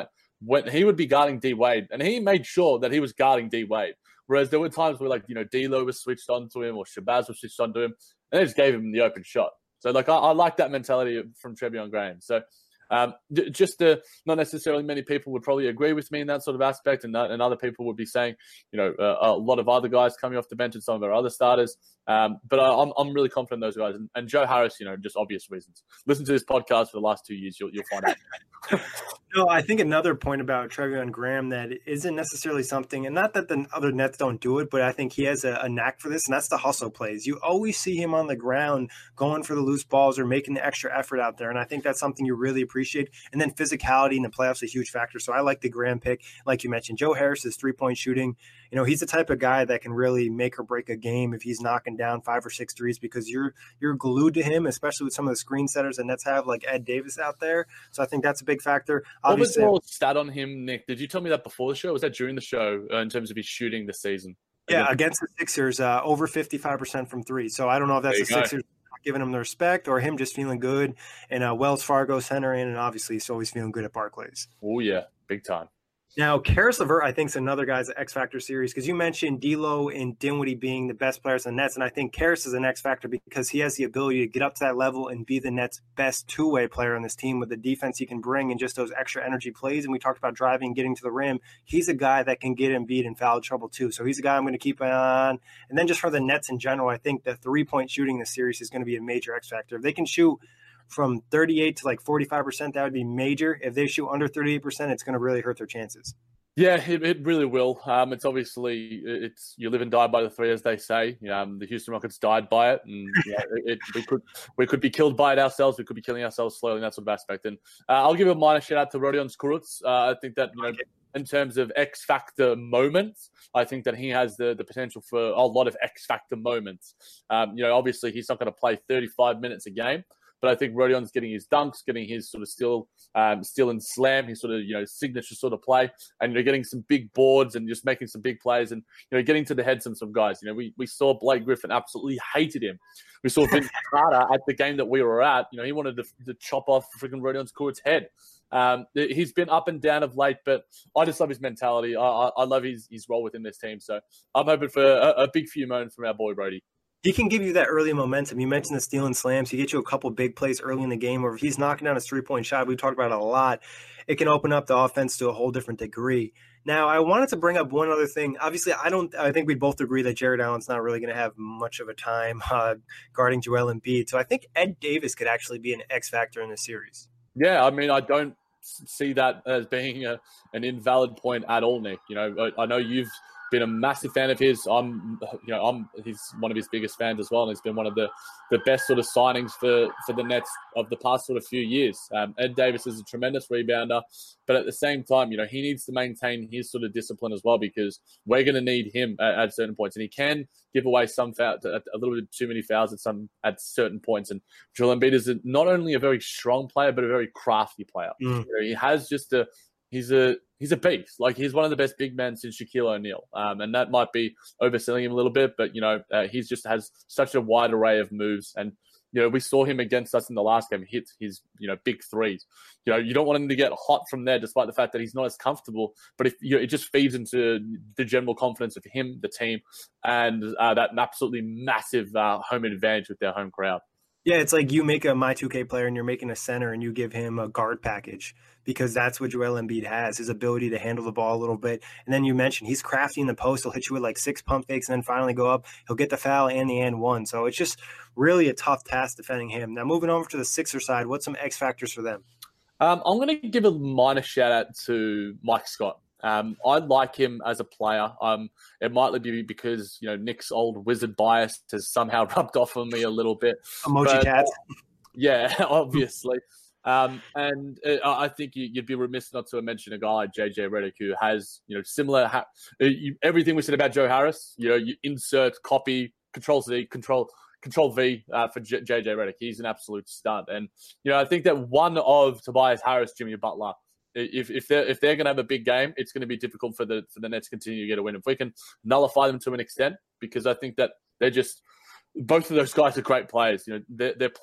when he would be guarding D Wade, and he made sure that he was guarding D Wade. Whereas there were times where, like, you know, D'Lo was switched on to him or Shabazz was switched on to him, and they just gave him the open shot. So, like, I, I like that mentality from Treveon Graham. So, um, d- just uh, not necessarily many people would probably agree with me in that sort of aspect, and, that, and other people would be saying, you know, uh, a lot of other guys coming off the bench and some of our other starters. Um, but I, I'm I'm really confident in those guys. And, and Joe Harris, you know, just obvious reasons. Listen to this podcast for the last two years, you'll, you'll find out. No, I think another point about Treveon Graham that isn't necessarily something, and not that the other Nets don't do it, but I think he has a, a knack for this, and that's the hustle plays. You always see him on the ground going for the loose balls or making the extra effort out there, and I think that's something you really appreciate. And then physicality in the playoffs is a huge factor, so I like the Graham pick. Like you mentioned, Joe Harris's three-point shooting, you know, he's the type of guy that can really make or break a game if he's knocking down five or six threes because you're you're glued to him, especially with some of the screen setters that Nets have, like Ed Davis out there. So I think that's a big factor. Obviously, what was the stat on him, Nick? Did you tell me that before the show? Or was that during the show uh, in terms of his shooting this season? Yeah, against the Sixers, uh, over fifty-five percent from three. So I don't know if that's the go. Sixers not giving him the respect or him just feeling good. And uh, Wells Fargo center in, and obviously he's always feeling good at Barclays. Oh, yeah, big time. Now, Karis LeVert, I think, is another guy's X Factor series because you mentioned D'Lo and Dinwiddie being the best players in the Nets, and I think Karis is an X Factor because he has the ability to get up to that level and be the Nets' best two-way player on this team with the defense he can bring and just those extra energy plays. And we talked about driving and getting to the rim. He's a guy that can get Embiid in foul trouble too. So he's a guy I'm going to keep an eye on. And then just for the Nets in general, I think the three-point shooting in the series is going to be a major X Factor. If they can shoot from thirty-eight to like forty-five percent, that would be major. If they shoot under thirty-eight percent, it's going to really hurt their chances. Yeah, it, it really will. Um, it's obviously it's you live and die by the three, as they say. Um, the Houston Rockets died by it, and you know, it, it, we could we could be killed by it ourselves. We could be killing ourselves slowly in that sort of aspect. And uh, I'll give a minor shout out to Rodion Kurucs. Uh, I think that you know, in terms of X factor moments, I think that he has the the potential for a lot of X factor moments. Um, you know, obviously he's not going to play thirty-five minutes a game. But I think Rodion's getting his dunks, getting his sort of still, um, still and slam, his sort of, you know, signature sort of play, and you're getting some big boards and just making some big plays and, you know, getting to the heads of some guys. You know, we, we saw Blake Griffin absolutely hated him. We saw Vince Carter at the game that we were at. You know, he wanted to, to chop off freaking Rodion Kurucs' head. Um, he's been up and down of late, but I just love his mentality. I, I, I love his, his role within this team. So I'm hoping for a, a big few moments from our boy Brody. He can give you that early momentum. You mentioned the steal and slams. He gets you a couple big plays early in the game, or if he's knocking down his three-point shot, we talked about it a lot, it can open up the offense to a whole different degree. Now, I wanted to bring up one other thing. Obviously, I don't. I think we both agree that Jared Allen's not really going to have much of a time uh, guarding Joel Embiid. So I think Ed Davis could actually be an X factor in this series. Yeah, I mean, I don't see that as being a, an invalid point at all, Nick. You know, I, I know you've been a massive fan of his. I'm, you know, I'm he's one of his biggest fans as well, and he's been one of the, the best sort of signings for, for the Nets of the past sort of few years. Um, Ed Davis is a tremendous rebounder, but at the same time, you know, he needs to maintain his sort of discipline as well because we're going to need him at, at certain points, and he can give away some foul, a little bit too many fouls at some at certain points. And Joel Embiid is not only a very strong player, but a very crafty player. Mm. You know, he has just a He's a he's a beast. Like, he's one of the best big men since Shaquille O'Neal. Um, and that might be overselling him a little bit, but, you know, uh, he just has such a wide array of moves. And, you know, we saw him against us in the last game hit his, you know, big threes. You know, you don't want him to get hot from there, despite the fact that he's not as comfortable. But if you know, it just feeds into the general confidence of him, the team, and uh, that absolutely massive uh, home advantage with their home crowd. Yeah, it's like you make a My two K player and you're making a center and you give him a guard package because that's what Joel Embiid has, his ability to handle the ball a little bit. And then you mentioned he's crafty in the post. He'll hit you with like six pump fakes and then finally go up. He'll get the foul and the and one. So it's just really a tough task defending him. Now, moving over to the Sixer side, what's some X factors for them? Um, I'm going to give a minor shout out to Mike Scott. Um, I like him as a player. Um, it might be because, you know, Nick's old wizard bias has somehow rubbed off on me a little bit. Emoji but, cats. Yeah, obviously. um, and uh, I think you, you'd be remiss not to mention a guy like J J Redick who has, you know, similar ha- you, everything we said about Joe Harris. You know, you insert, copy, control Z, control Control V uh, for J J Redick. He's an absolute stud. And, you know, I think that one of Tobias Harris, Jimmy Butler, If if they're if they're going to have a big game, it's going to be difficult for the for the Nets to continue to get a win. If we can nullify them to an extent, because I think that they're just both of those guys are great players. You know, their their playoff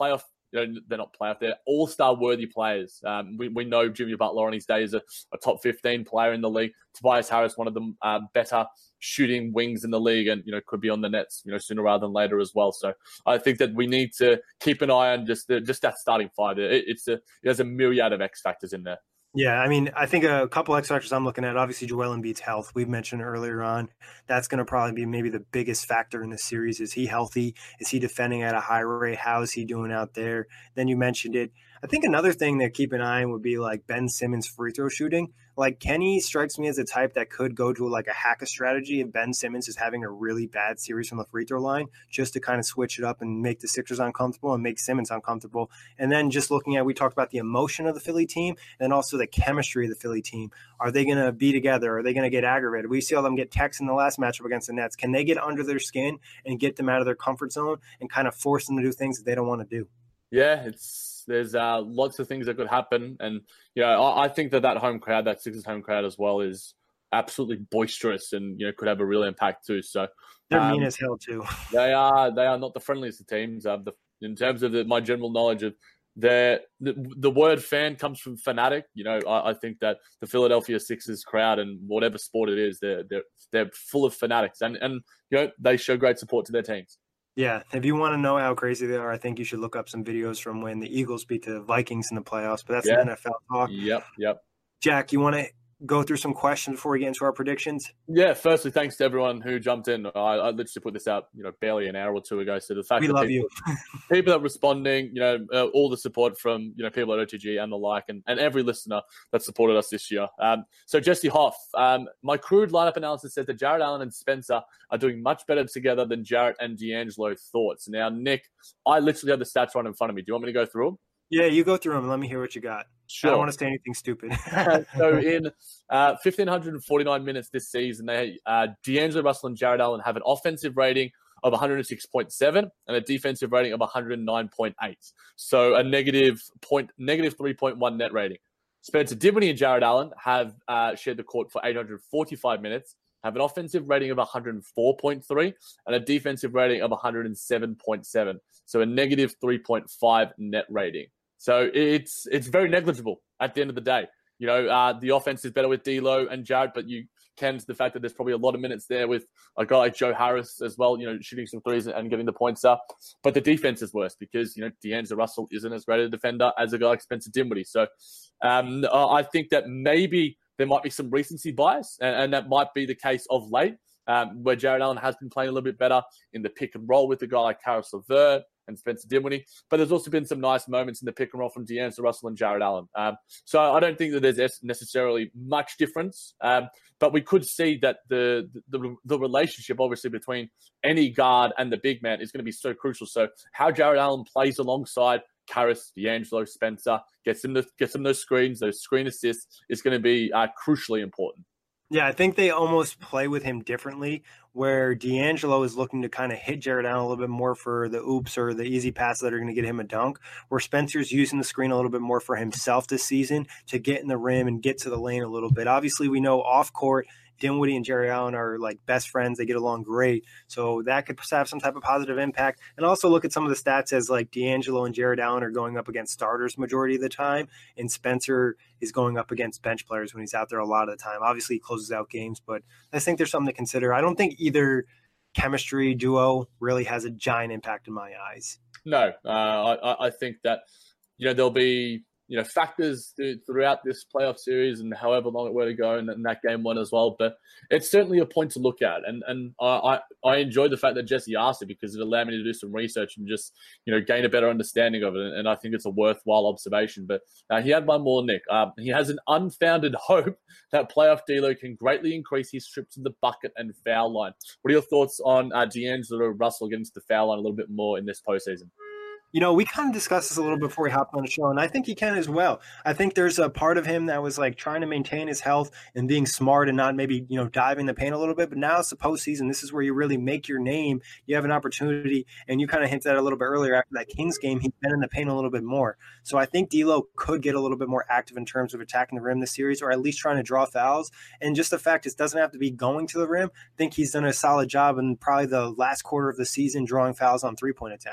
you know, they're not playoff. They're all-star worthy players. Um, we, we know Jimmy Butler on his day is a, a top fifteen player in the league. Tobias Harris, one of the uh, better shooting wings in the league, and, you know, could be on the Nets, you know, sooner rather than later as well. So I think that we need to keep an eye on just the, just that starting five. It, it's a, there's a myriad of X factors in there. Yeah, I mean, I think a couple X factors I'm looking at, obviously Joel Embiid's health. We've mentioned earlier on. That's going to probably be maybe the biggest factor in this series. Is he healthy? Is he defending at a high rate? How is he doing out there? Then you mentioned it. I think another thing to keep an eye on would be like Ben Simmons' free throw shooting. Like Kenny strikes me as a type that could go to like a hack a strategy if Ben Simmons is having a really bad series from the free throw line, just to kind of switch it up and make the Sixers uncomfortable and make Simmons uncomfortable. And then just looking at, we talked about the emotion of the Philly team and also the chemistry of the Philly team. Are they going to be together? Are they going to get aggravated? We saw them get texts in the last matchup against the Nets. Can they get under their skin and get them out of their comfort zone and kind of force them to do things that they don't want to do? Yeah, it's there's uh, lots of things that could happen. And, you know, I, I think that that home crowd, that Sixers home crowd as well, is absolutely boisterous and, you know, could have a real impact too. So they're um, mean as hell too. They are they are not the friendliest of teams. Uh, the, in terms of the, my general knowledge of their, the the word fan comes from fanatic. You know, I, I think that the Philadelphia Sixers crowd, and whatever sport it is, they're they're they're full of fanatics, and and you know, they show great support to their teams. Yeah, if you want to know how crazy they are, I think you should look up some videos from when the Eagles beat the Vikings in the playoffs. But that's yeah. N F L talk. Yep, yep. Jack, you want to go through some questions before we get into our predictions? Yeah, firstly, thanks to everyone who jumped in. I, I literally put this out, you know, barely an hour or two ago. So the fact we that love people, you. people are responding, you know, uh, all the support from, you know, people at O T G and the like, and, and every listener that supported us this year. Um, so Jesse Hoff, um, my crude lineup analysis said that Jarrett Allen and Spencer are doing much better together than Jarrett and D'Angelo. Thoughts? Now, Nick, I literally have the stats right in front of me. Do you want me to go through them? Yeah, you go through them and let me hear what you got. Sure. I don't want to say anything stupid. So in uh, one thousand five hundred forty-nine minutes this season, they uh, D'Angelo Russell and Jarrett Allen have an offensive rating of one hundred six point seven and a defensive rating of one hundred nine point eight. So a negative point, negative three point one net rating. Spencer Dinwiddie and Jarrett Allen have uh, shared the court for eight hundred forty-five minutes, have an offensive rating of one hundred four point three and a defensive rating of one hundred seven point seven. So a negative three point five net rating. So it's it's very negligible at the end of the day. You know, uh, the offense is better with D'Lo and Jarrett, but you can to the fact that there's probably a lot of minutes there with a guy like Joe Harris as well, you know, shooting some threes and getting the points up. But the defense is worse because, you know, D'Angelo Russell isn't as great a defender as a guy like Spencer Dinwiddie. So um, I think that maybe there might be some recency bias, and, and that might be the case of late, um, where Jarrett Allen has been playing a little bit better in the pick and roll with a guy like Karis LeVert and Spencer Dinwiddie. But there's also been some nice moments in the pick and roll from D'Angelo Russell and Jarrett Allen. Um, so I don't think that there's necessarily much difference, um, but we could see that the, the the relationship, obviously, between any guard and the big man is going to be so crucial. So how Jarrett Allen plays alongside Karis, D'Angelo, Spencer, gets him, the, gets him those screens, those screen assists, is going to be uh, crucially important. Yeah, I think they almost play with him differently, where D'Angelo is looking to kind of hit Jarrett Allen a little bit more for the oops or the easy passes that are going to get him a dunk, where Spencer's using the screen a little bit more for himself this season to get in the rim and get to the lane a little bit. Obviously, we know off court, Dinwiddie and Jarrett Allen are like best friends. They get along great. So that could have some type of positive impact. And also look at some of the stats as like D'Angelo and Jarrett Allen are going up against starters majority of the time. And Spencer is going up against bench players when he's out there a lot of the time. Obviously, he closes out games, but I think there's something to consider. I don't think either chemistry duo really has a giant impact in my eyes. No, uh, I, I think that, you know, there'll be, you know, factors th- throughout this playoff series and however long it were to go in, in that game one as well. But it's certainly a point to look at. And and I, I, I enjoyed the fact that Jesse asked it because it allowed me to do some research and just, you know, gain a better understanding of it. And, and I think it's a worthwhile observation. But uh, he had one more, Nick. Uh, he has an unfounded hope that playoff D'Lo can greatly increase his trip to the bucket and foul line. What are your thoughts on uh, D'Angelo Russell getting to the foul line a little bit more in this postseason? You know, we kind of discussed this a little before we hopped on the show, and I think he can as well. I think there's a part of him that was like trying to maintain his health and being smart and not maybe, you know, diving the paint a little bit. But now it's the postseason. This is where you really make your name. You have an opportunity, and you kind of hinted at it a little bit earlier after that Kings game. He's been in the paint a little bit more. So I think D'Lo could get a little bit more active in terms of attacking the rim this series, or at least trying to draw fouls. And just the fact it doesn't have to be going to the rim. I think he's done a solid job in probably the last quarter of the season drawing fouls on three-point attempts.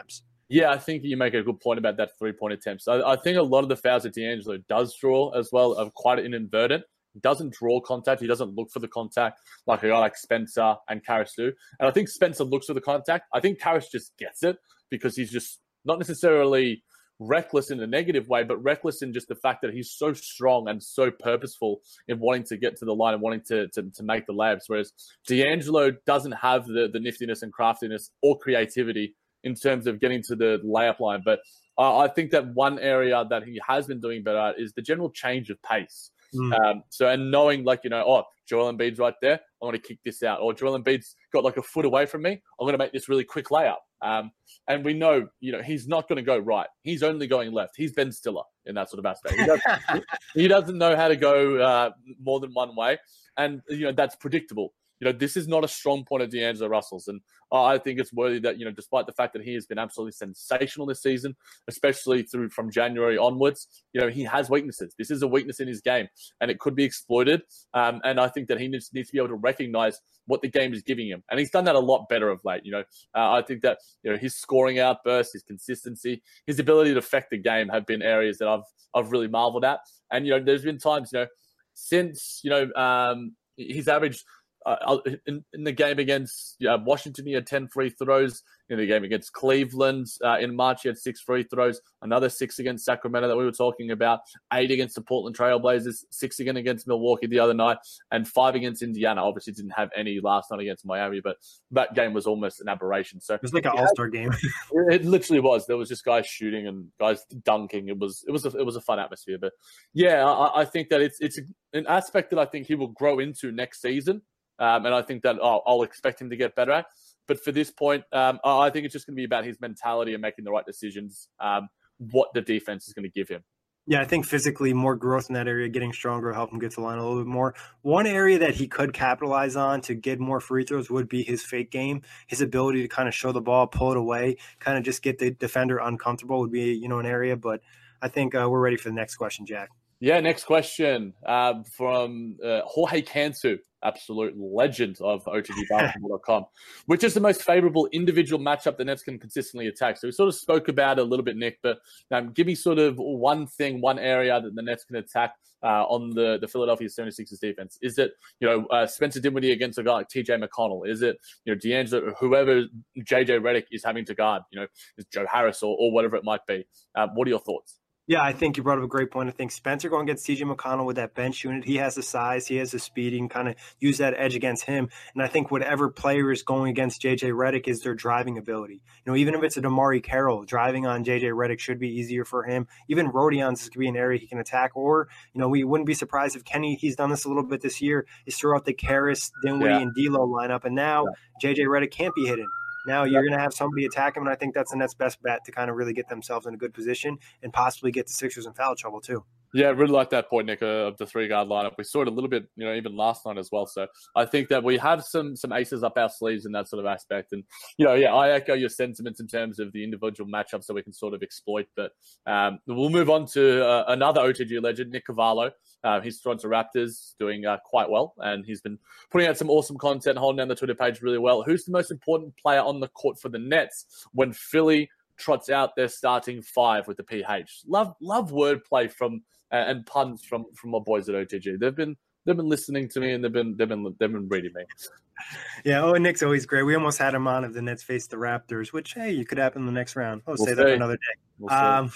Yeah, I think you make a good point about that three-point attempts. I, I think a lot of the fouls that D'Angelo does draw as well are quite inadvertent. He doesn't draw contact. He doesn't look for the contact like a guy like Spencer and Karras do. And I think Spencer looks for the contact. I think Karras just gets it because he's just not necessarily reckless in a negative way, but reckless in just the fact that he's so strong and so purposeful in wanting to get to the line and wanting to, to, to make the layups. Whereas D'Angelo doesn't have the, the niftiness and craftiness or creativity in terms of getting to the layup line. But uh, I think that one area that he has been doing better at is the general change of pace. Mm. Um, so, and knowing like, you know, oh, Joel Embiid's right there, I want to kick this out. Or Joel Embiid's got like a foot away from me, I'm going to make this really quick layup. Um, and we know, you know, he's not going to go right. He's only going left. He's Ben Stiller in that sort of aspect. He doesn't, he doesn't know how to go uh, more than one way. And, you know, that's predictable. You know, this is not a strong point of D'Angelo Russell's. And uh, I think it's worthy that, you know, despite the fact that he has been absolutely sensational this season, especially through from January onwards, you know, he has weaknesses. This is a weakness in his game and it could be exploited. Um, and I think that he needs, needs to be able to recognize what the game is giving him. And he's done that a lot better of late. You know, uh, I think that, you know, his scoring outbursts, his consistency, his ability to affect the game have been areas that I've, I've really marveled at. And, you know, there's been times, you know, since, you know, um, he's averaged, Uh, in, in the game against uh, Washington, he had ten free throws. In the game against Cleveland uh, in March, he had six free throws. Another six against Sacramento that we were talking about. Eight against the Portland Trail Blazers. Six again against Milwaukee the other night. And five against Indiana. Obviously didn't have any last night against Miami, but that game was almost an aberration. So it was like an all-star game. It literally was. There was just guys shooting and guys dunking. It was it was a, it was a fun atmosphere. But yeah, I, I think that it's it's an aspect that I think he will grow into next season. Um, and I think that oh, I'll expect him to get better at. But for this point, um, I think it's just going to be about his mentality and making the right decisions, um, what the defense is going to give him. Yeah, I think physically more growth in that area, getting stronger, help him get to the line a little bit more. One area that he could capitalize on to get more free throws would be his fake game. His ability to kind of show the ball, pull it away, kind of just get the defender uncomfortable would be, you know, an area. But I think uh, we're ready for the next question, Jack. Yeah, next question uh, from uh, Jorge Cantu, absolute legend of O T G basketball dot com. Which is the most favorable individual matchup the Nets can consistently attack? So we sort of spoke about it a little bit, Nick, but um, give me sort of one thing, one area that the Nets can attack uh, on the, the Philadelphia seventy-sixers defense. Is it, you know, uh, Spencer Dinwiddie against a guy like T J McConnell? Is it, you know, D'Angelo, whoever J J Redick is having to guard, you know, is Joe Harris or, or whatever it might be? Uh, what are your thoughts? Yeah, I think you brought up a great point. I think Spencer going against T J McConnell with that bench unit, he has the size, he has the speed, he can kind of use that edge against him. And I think whatever player is going against J J Redick is their driving ability. You know, even if it's a DeMarre Carroll, driving on J J Redick should be easier for him. Even Rodions could be an area he can attack. Or, you know, we wouldn't be surprised if Kenny, he's done this a little bit this year, is throw out the Karras, Dinwiddie, yeah. and D'Lo lineup. And now yeah. J J Redick can't be hidden. Now you're going to have somebody attack him, and I think that's the Nets' best bet to kind of really get themselves in a good position and possibly get the Sixers in foul trouble too. Yeah, I really like that point, Nick, uh, of the three-guard lineup. We saw it a little bit, you know, even last night as well. So I think that we have some some aces up our sleeves in that sort of aspect. And, you know, yeah, I echo your sentiments in terms of the individual matchups that we can sort of exploit. But um, we'll move on to uh, another O T G legend, Nick Cavallo. Uh, he's Toronto Raptors, doing uh, quite well, and he's been putting out some awesome content, holding down the Twitter page really well. Who's the most important player on the court for the Nets when Philly trots out their starting five with the P H? Love love wordplay from uh, and puns from from my boys at O T G. They've been they've been listening to me and they've been they've been they've been reading me. Yeah, oh, Nick's always great. We almost had him on if the Nets face the Raptors, which hey, you could happen in the next round. I'll we'll say see. that for another day. We'll um,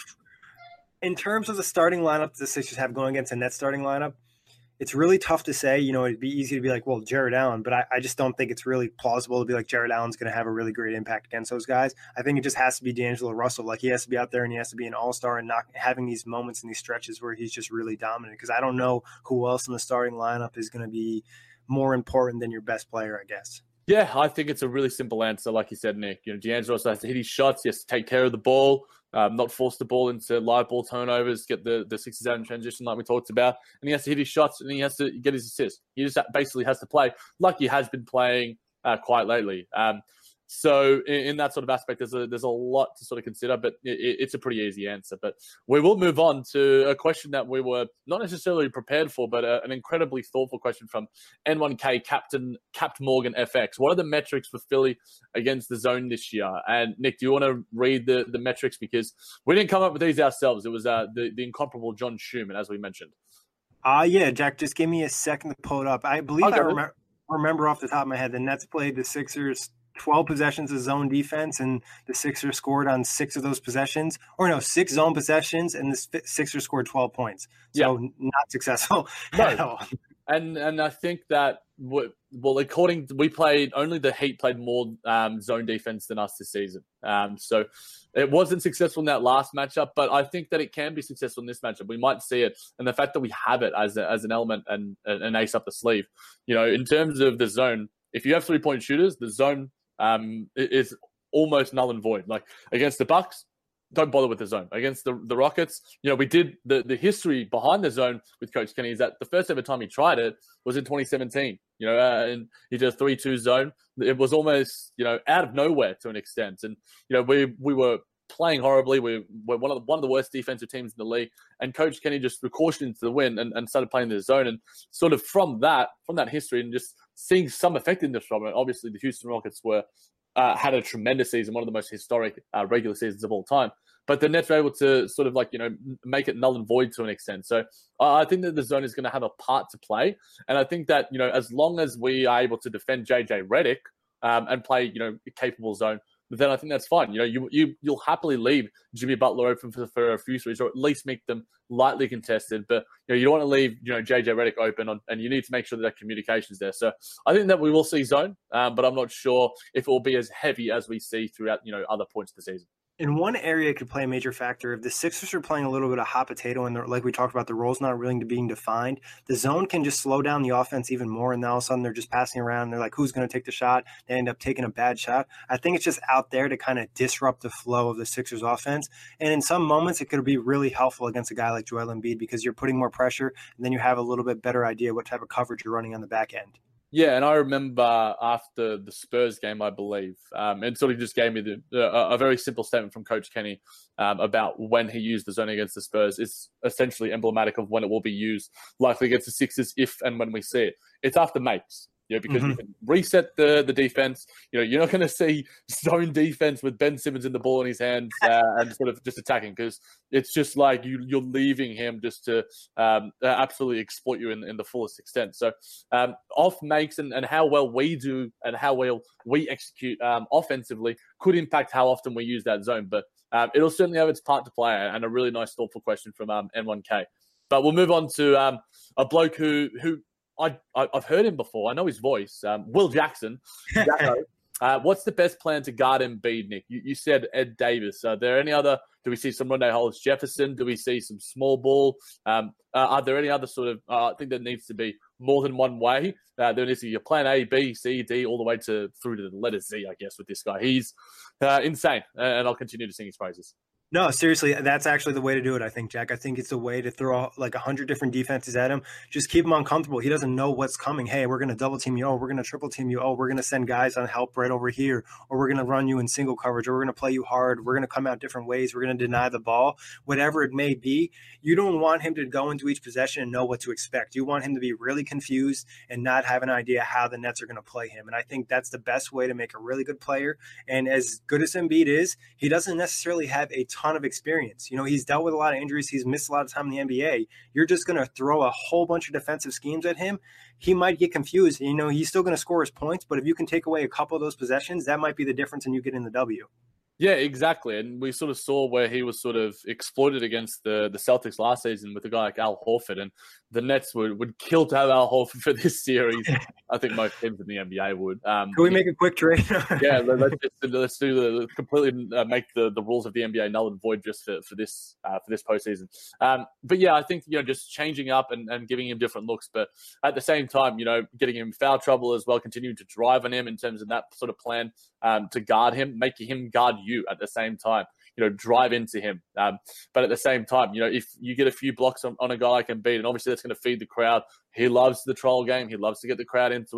in terms of the starting lineup the Sixers have going against the Nets starting lineup, it's really tough to say. You know, it'd be easy to be like, well, Jared Allen, but I, I just don't think it's really plausible to be like Jared Allen's going to have a really great impact against those guys. I think it just has to be D'Angelo Russell. Like, he has to be out there and he has to be an all-star and not having these moments and these stretches where he's just really dominant, because I don't know who else in the starting lineup is going to be more important than your best player, I guess. Yeah, I think it's a really simple answer. Like you said, Nick, you know, D'Angelo also has to hit his shots. He has to take care of the ball, um, not force the ball into live ball turnovers, get the, the Sixers out in transition like we talked about. And he has to hit his shots and he has to get his assists. He just basically has to play like he has been playing uh, quite lately. Um, So in, in that sort of aspect, there's a there's a lot to sort of consider, but it, it's a pretty easy answer. But we will move on to a question that we were not necessarily prepared for, but a, an incredibly thoughtful question from N one K Captain Capt Morgan F X. What are the metrics for Philly against the zone this year? And Nick, do you want to read the, the metrics? Because we didn't come up with these ourselves. It was uh, the, the incomparable John Schumann, as we mentioned. Uh, yeah, Jack, just give me a second to pull it up. I believe okay. I remember, remember off the top of my head, the Nets played the Sixers twelve possessions of zone defense, and the Sixers scored on six of those possessions. Or no, six zone possessions, and the Sixers scored twelve points. So yeah. not successful no. at all. And and I think that, well, according to, we played, only the Heat played more um, zone defense than us this season. Um, so it wasn't successful in that last matchup, but I think that it can be successful in this matchup. We might see it. And the fact that we have it as, a, as an element and an ace up the sleeve, you know, in terms of the zone, if you have three-point shooters, the zone um, is almost null and void. Like against the Bucks, don't bother with the zone. Against the, the Rockets, you know, we did the, the history behind the zone with Coach Kenny is that the first ever time he tried it was in twenty seventeen, you know, uh, and he did a three two zone. It was almost, you know, out of nowhere to an extent. And, you know, we we were playing horribly. We were one of the, one of the worst defensive teams in the league. And Coach Kenny just cautioned into the win and, and started playing the zone. And sort of from that, from that history and just seeing some effectiveness from it, obviously the Houston Rockets were Uh, had a tremendous season, one of the most historic uh, regular seasons of all time. But the Nets were able to sort of like, you know, make it null and void to an extent. So uh, I think that the zone is going to have a part to play. And I think that, you know, as long as we are able to defend J J Redick um, and play, you know, a capable zone, then I think that's fine. You know, you, you, you'll happily leave Jimmy Butler open for, for a few threes or at least make them lightly contested. But, you know, you don't want to leave, you know, J J Redick open on, and you need to make sure that that communication is there. So I think that we will see zone, um, but I'm not sure if it will be as heavy as we see throughout, you know, other points of the season. In one area, it could play a major factor. If the Sixers are playing a little bit of hot potato and, like we talked about, the role's not really being defined, the zone can just slow down the offense even more. And now all of a sudden they're just passing around. And they're like, who's going to take the shot? They end up taking a bad shot. I think it's just out there to kind of disrupt the flow of the Sixers offense. And in some moments, it could be really helpful against a guy like Joel Embiid because you're putting more pressure and then you have a little bit better idea what type of coverage you're running on the back end. Yeah, and I remember after the Spurs game, I believe, um, and sort of just gave me the, uh, a very simple statement from Coach Kenny um, about when he used the zone against the Spurs. It's essentially emblematic of when it will be used, likely against the Sixers, if and when we see it. It's after makes. You know, because mm-hmm. you can reset the, the defense. You know, you're not going to see zone defense with Ben Simmons in the ball in his hands uh, and sort of just attacking because it's just like you, you're leaving him just to um, absolutely exploit you in, in the fullest extent. So um, off makes and, and how well we do and how well we execute um, offensively could impact how often we use that zone. But um, it'll certainly have its part to play, and a really nice, thoughtful question from um, N one K. But we'll move on to um, a bloke who who – I, I've heard him before. I know his voice. Um, Will Jackson. uh, what's the best plan to guard Embiid, Nick? You, you said Ed Davis. Are there any other? Do we see some Rondae Hollis-Jefferson? Do we see some small ball? Um, uh, are there any other sort of? Uh, I think there needs to be more than one way. Uh, there needs to be a plan A, B, C, D, all the way to through to the letter Z. I guess with this guy, he's uh, insane, and I'll continue to sing his praises. No, seriously, that's actually the way to do it, I think, Jack. I think it's a way to throw like a hundred different defenses at him. Just keep him uncomfortable. He doesn't know what's coming. Hey, we're going to double team you. Oh, we're going to triple team you. Oh, we're going to send guys on help right over here. Or we're going to run you in single coverage. Or we're going to play you hard. We're going to come out different ways. We're going to deny the ball. Whatever it may be, you don't want him to go into each possession and know what to expect. You want him to be really confused and not have an idea how the Nets are going to play him. And I think that's the best way to make a really good player. And as good as Embiid is, he doesn't necessarily have a ton of experience. You know, he's dealt with a lot of injuries. He's missed a lot of time in the N B A. You're just going to throw a whole bunch of defensive schemes at him. He might get confused. You know, he's still going to score his points, but if you can take away a couple of those possessions, that might be the difference in you getting the W. Yeah, exactly. And we sort of saw where he was sort of exploited against the, the Celtics last season with a guy like Al Horford. And the Nets would, would kill to have Al Horford for this series. I think most teams in the N B A would. Um, Can we make a quick trade? yeah, let's, just, let's do the completely uh, make the, the rules of the N B A null and void just for, for this uh, for this postseason. Um, but yeah, I think, you know, just changing up and, and giving him different looks. But at the same time, you know, getting him foul trouble as well, continuing to drive on him in terms of that sort of plan um, to guard him, making him guard you at the same time. You know, drive into him. Um, but at the same time, you know, if you get a few blocks on, on a guy like Embiid, and obviously that's going to feed the crowd. He loves the troll game. He loves to get the crowd into it.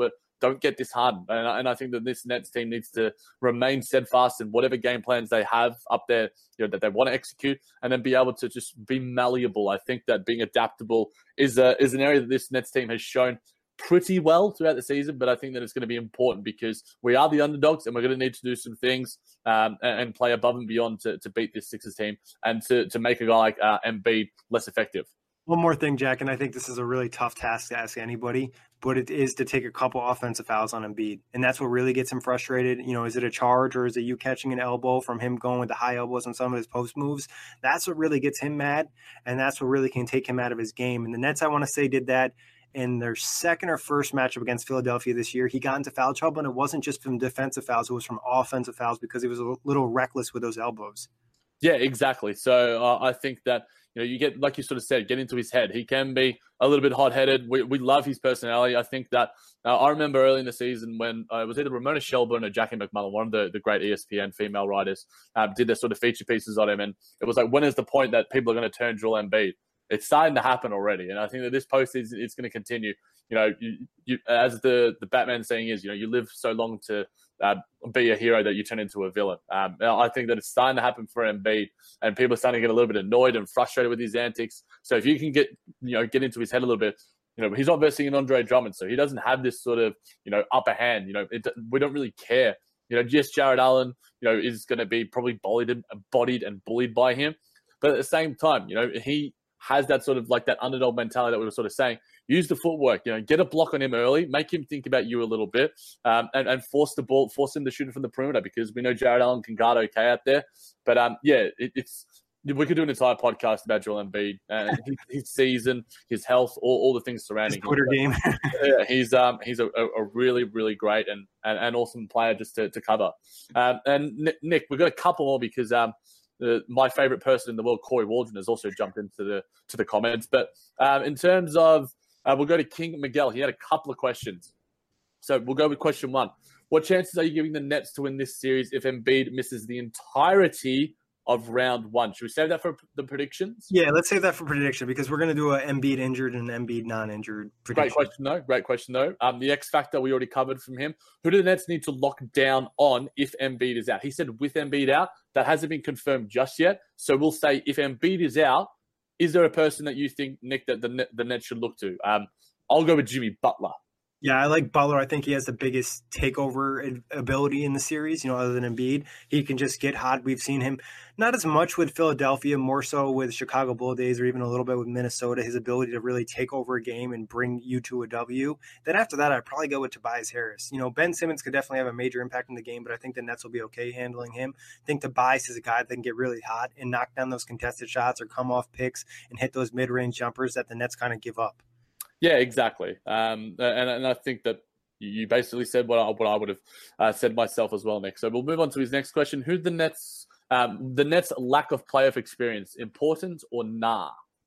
don't get disheartened. And, and I think that this Nets team needs to remain steadfast in whatever game plans they have up there, you know, that they want to execute, and then be able to just be malleable. I think that being adaptable is a, is an area that this Nets team has shown pretty well throughout the season, but I think that it's going to be important because we are the underdogs and we're going to need to do some things um, and, and play above and beyond to, to beat this Sixers team and to, to make a guy like uh, Embiid less effective. One more thing, Jack, and I think this is a really tough task to ask anybody, but it is to take a couple offensive fouls on Embiid. And that's what really gets him frustrated. You know, is it a charge or is it you catching an elbow from him going with the high elbows on some of his post moves? That's what really gets him mad, and that's what really can take him out of his game. And the Nets, I want to say, did that in their second or first matchup against Philadelphia this year. He got into foul trouble, and it wasn't just from defensive fouls. It was from offensive fouls because he was a little reckless with those elbows. Yeah, exactly. So uh, I think that, you know, you get, like you sort of said, get into his head. He can be a little bit hot-headed. We we love his personality. I think that uh, I remember early in the season when uh, it was either Ramona Shelburne or Jackie McMullen, one of the, the great E S P N female writers, uh, did their sort of feature pieces on him. And it was like, when is the point that people are going to turn Joel Embiid? It's starting to happen already. And I think that this post is it's going to continue. You know, you, you, as the, the Batman saying is, you know, you live so long to uh, be a hero that you turn into a villain. Um, I think that it's starting to happen for Embiid, and people are starting to get a little bit annoyed and frustrated with his antics. So if you can get, you know, get into his head a little bit, you know, he's not versing an Andre Drummond, so he doesn't have this sort of, you know, upper hand. You know, it, we don't really care. You know, yes, Jared Allen, you know, is going to be probably bullied and bodied and bullied by him, but at the same time, you know, he has that sort of like that underdog mentality that we were sort of saying. Use the footwork, you know, get a block on him early, make him think about you a little bit, um, and, and force the ball, force him to shoot it from the perimeter, because we know Jared Allen can guard okay out there. But um, yeah, it, it's we could do an entire podcast about Joel Embiid and his, his season, his health, all, all the things surrounding his Twitter him. game. yeah, he's um he's a, a really really great and, and, and awesome player just to, to cover. Um, and Nick, we've got a couple more because um. Uh, my favorite person in the world, Corey Waldron, has also jumped into the to the comments. But um, in terms of, uh, we'll go to King Miguel. He had a couple of questions. So we'll go with question one. What chances are you giving the Nets to win this series if Embiid misses the entirety of round one? Should we save that for the predictions? Yeah, let's save that for prediction because we're going to do an Embiid injured and Embiid non-injured prediction. Great question, though. Great question, though. Um, the X factor we already covered from him. Who do the Nets need to lock down on if Embiid is out? He said with Embiid out. That hasn't been confirmed just yet. So we'll say if Embiid is out, is there a person that you think, Nick, that the, the Nets should look to? Um, I'll go with Jimmy Butler. Yeah, I like Butler. I think he has the biggest takeover ability in the series, you know, other than Embiid. He can just get hot. We've seen him not as much with Philadelphia, more so with Chicago Bull days or even a little bit with Minnesota, his ability to really take over a game and bring you to a W. Then after that, I'd probably go with Tobias Harris. You know, Ben Simmons could definitely have a major impact in the game, but I think the Nets will be okay handling him. I think Tobias is a guy that can get really hot and knock down those contested shots or come off picks and hit those mid-range jumpers that the Nets kind of give up. Yeah, exactly. Um, and, and I think that you basically said what I, what I would have uh, said myself as well, Nick. So we'll move on to his next question. Who's the Nets, um, the Nets' lack of playoff experience, important or nah?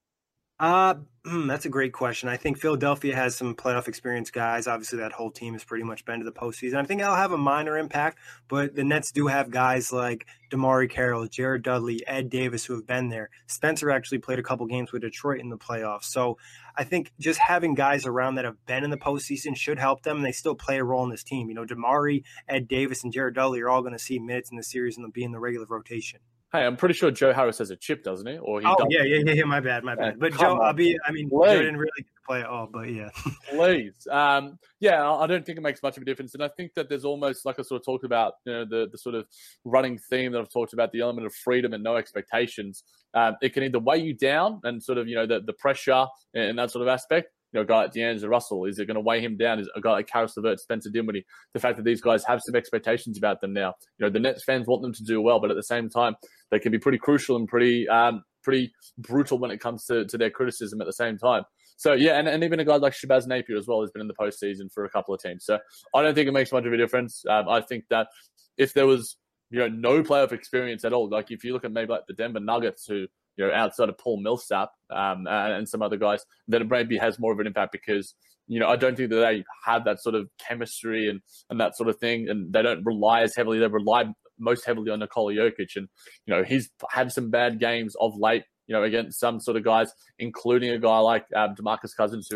Uh, that's a great question. I think Philadelphia has some playoff experience guys. Obviously, that whole team has pretty much been to the postseason. I think that'll have a minor impact, but the Nets do have guys like DeMarre Carroll, Jared Dudley, Ed Davis who have been there. Spencer actually played a couple games with Detroit in the playoffs. So I think just having guys around that have been in the postseason should help them, and they still play a role in this team. You know, DeMarre, Ed Davis, and Jared Dudley are all going to see minutes in the series and they'll be in the regular rotation. Hey, I'm pretty sure Joe Harris has a chip, doesn't he? Or he oh, does. yeah, yeah, yeah, yeah, my bad, my bad. Yeah, but Joe, on. I'll be, I mean, Please. Joe didn't really get to play at all, but yeah. Please. Um, yeah, I don't think it makes much of a difference. And I think that there's almost, like I sort of talked about, you know, the, the sort of running theme that I've talked about, the element of freedom and no expectations. Um, it can either weigh you down and sort of, you know, the, the pressure and that sort of aspect. You know, a guy like D'Angelo Russell, is it going to weigh him down? Is a guy like Karis LeVert, Spencer Dinwiddie, the fact that these guys have some expectations about them now. You know, the Nets fans want them to do well, but at the same time, they can be pretty crucial and pretty um, pretty brutal when it comes to, to their criticism at the same time. So, yeah, and, and even a guy like Shabazz Napier as well has been in the postseason for a couple of teams. So I don't think it makes much of a difference. Um, I think that if there was, you know, no playoff experience at all, like if you look at maybe like the Denver Nuggets who, you know, outside of Paul Millsap um, and, and some other guys, then it maybe has more of an impact because, you know, I don't think that they have that sort of chemistry and, and that sort of thing, and they don't rely as heavily. They rely most heavily on Nikola Jokic, and, you know, he's had some bad games of late, you know, against some sort of guys, including a guy like um, DeMarcus Cousins, who's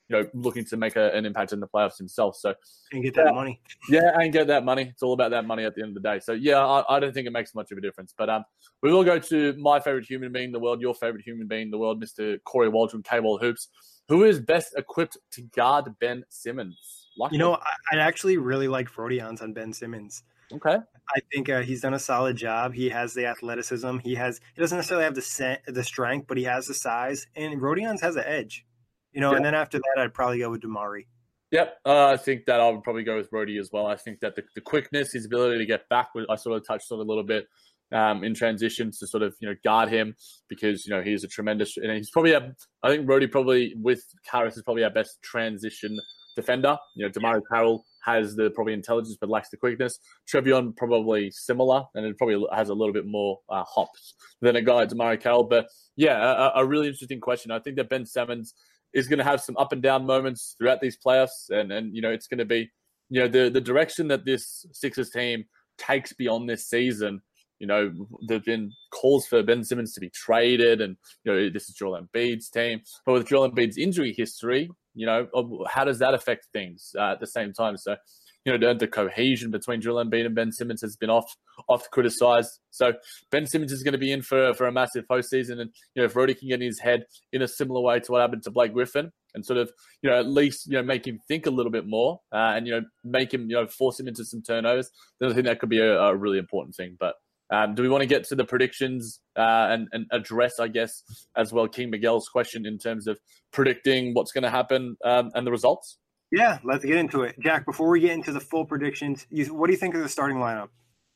you know, looking to make a, an impact in the playoffs himself. So and get that yeah, money. Yeah, and get that money. It's all about that money at the end of the day. So yeah, I, I don't think it makes much of a difference. But um, we will go to my favorite human being in the world, your favorite human being in the world, Mister Corey Waldron, K-Wall Hoops, who is best equipped to guard Ben Simmons. Like you know, I, I actually really like Rodions on Ben Simmons. Okay. I think uh, he's done a solid job. He has the athleticism. He has. He doesn't necessarily have the set, the strength, but he has the size. And Rodions has an edge. You know, yeah. And then after that, I'd probably go with Damari. Yep, uh, I think that I would probably go with Rhodey as well. I think that the, the quickness, his ability to get back, I sort of touched on a little bit um, in transitions to sort of, you know, guard him because, you know, he's a tremendous, and he's probably, a, I think Rhodey probably with Caris is probably our best transition defender. You know, Damari Carroll has the probably intelligence but lacks the quickness. Trevion probably similar, and it probably has a little bit more uh, hops than a guy like Damari Carroll. But yeah, a, a really interesting question. I think that Ben Simmons is going to have some up and down moments throughout these playoffs. And, and you know, it's going to be, you know, the, the direction that this Sixers team takes beyond this season. You know, there have been calls for Ben Simmons to be traded and, you know, this is Joel Embiid's team. But with Joel Embiid's injury history, you know, how does that affect things uh, at the same time? So, you know, the, the cohesion between Joel Embiid and Ben Simmons has been off, oft criticized. So Ben Simmons is going to be in for, for a massive postseason. And, you know, if Rhodey can get in his head in a similar way to what happened to Blake Griffin and sort of, you know, at least, you know, make him think a little bit more uh, and, you know, make him, you know, force him into some turnovers, then I think that could be a, a really important thing. But um, do we want to get to the predictions uh, and, and address, I guess, as well, King Miguel's question in terms of predicting what's going to happen um, and the results? Yeah, let's get into it. Jack, before we get into the full predictions, you, what do you think of the starting lineup?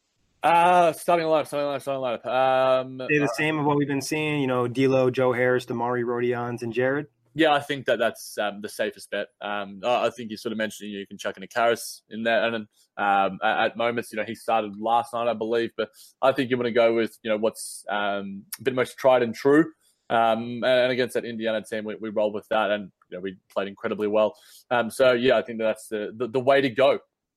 Uh, starting lineup, starting lineup, starting lineup. Um, They're the same of what we've been seeing, you know, D'Lo, Joe Harris, Damari, Rodions, and Jared? Yeah, I think that that's um, the safest bet. Um, I think you sort of mentioned you can chuck in a Caris in there. And um, at, at moments, you know, he started last night, I believe. But I think you want to go with, you know, what's um, been most tried and true. Um, and against that Indiana team, we, we rolled with that, and you know we played incredibly well. Um, so yeah, I think that's the, the the way to go.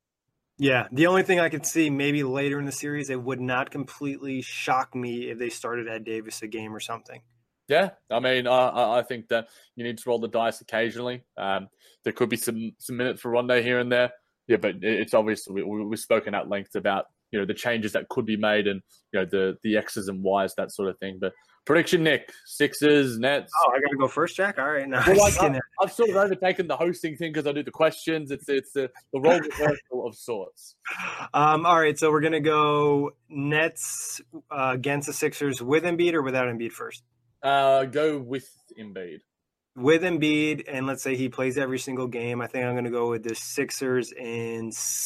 Yeah, the only thing I could see maybe later in the series, it would not completely shock me if they started Ed Davis a game or something. Yeah, I mean, I, I think that you need to roll the dice occasionally. Um, there could be some some minutes for Rondae here and there. Yeah, but it's obviously we, we've spoken at length about you know the changes that could be made and you know the the X's and Y's, that sort of thing. But prediction, Nick, Sixers, Nets. Oh, I got to go first, Jack. All right, now well, like, I've, I've sort of overtaken the hosting thing because I do the questions. It's it's the, the role reversal of sorts. Um, all right, so we're gonna go Nets uh, against the Sixers with Embiid or without Embiid first. Uh, go with Embiid. With Embiid, and let's say he plays every single game. I think I'm gonna go with the Sixers in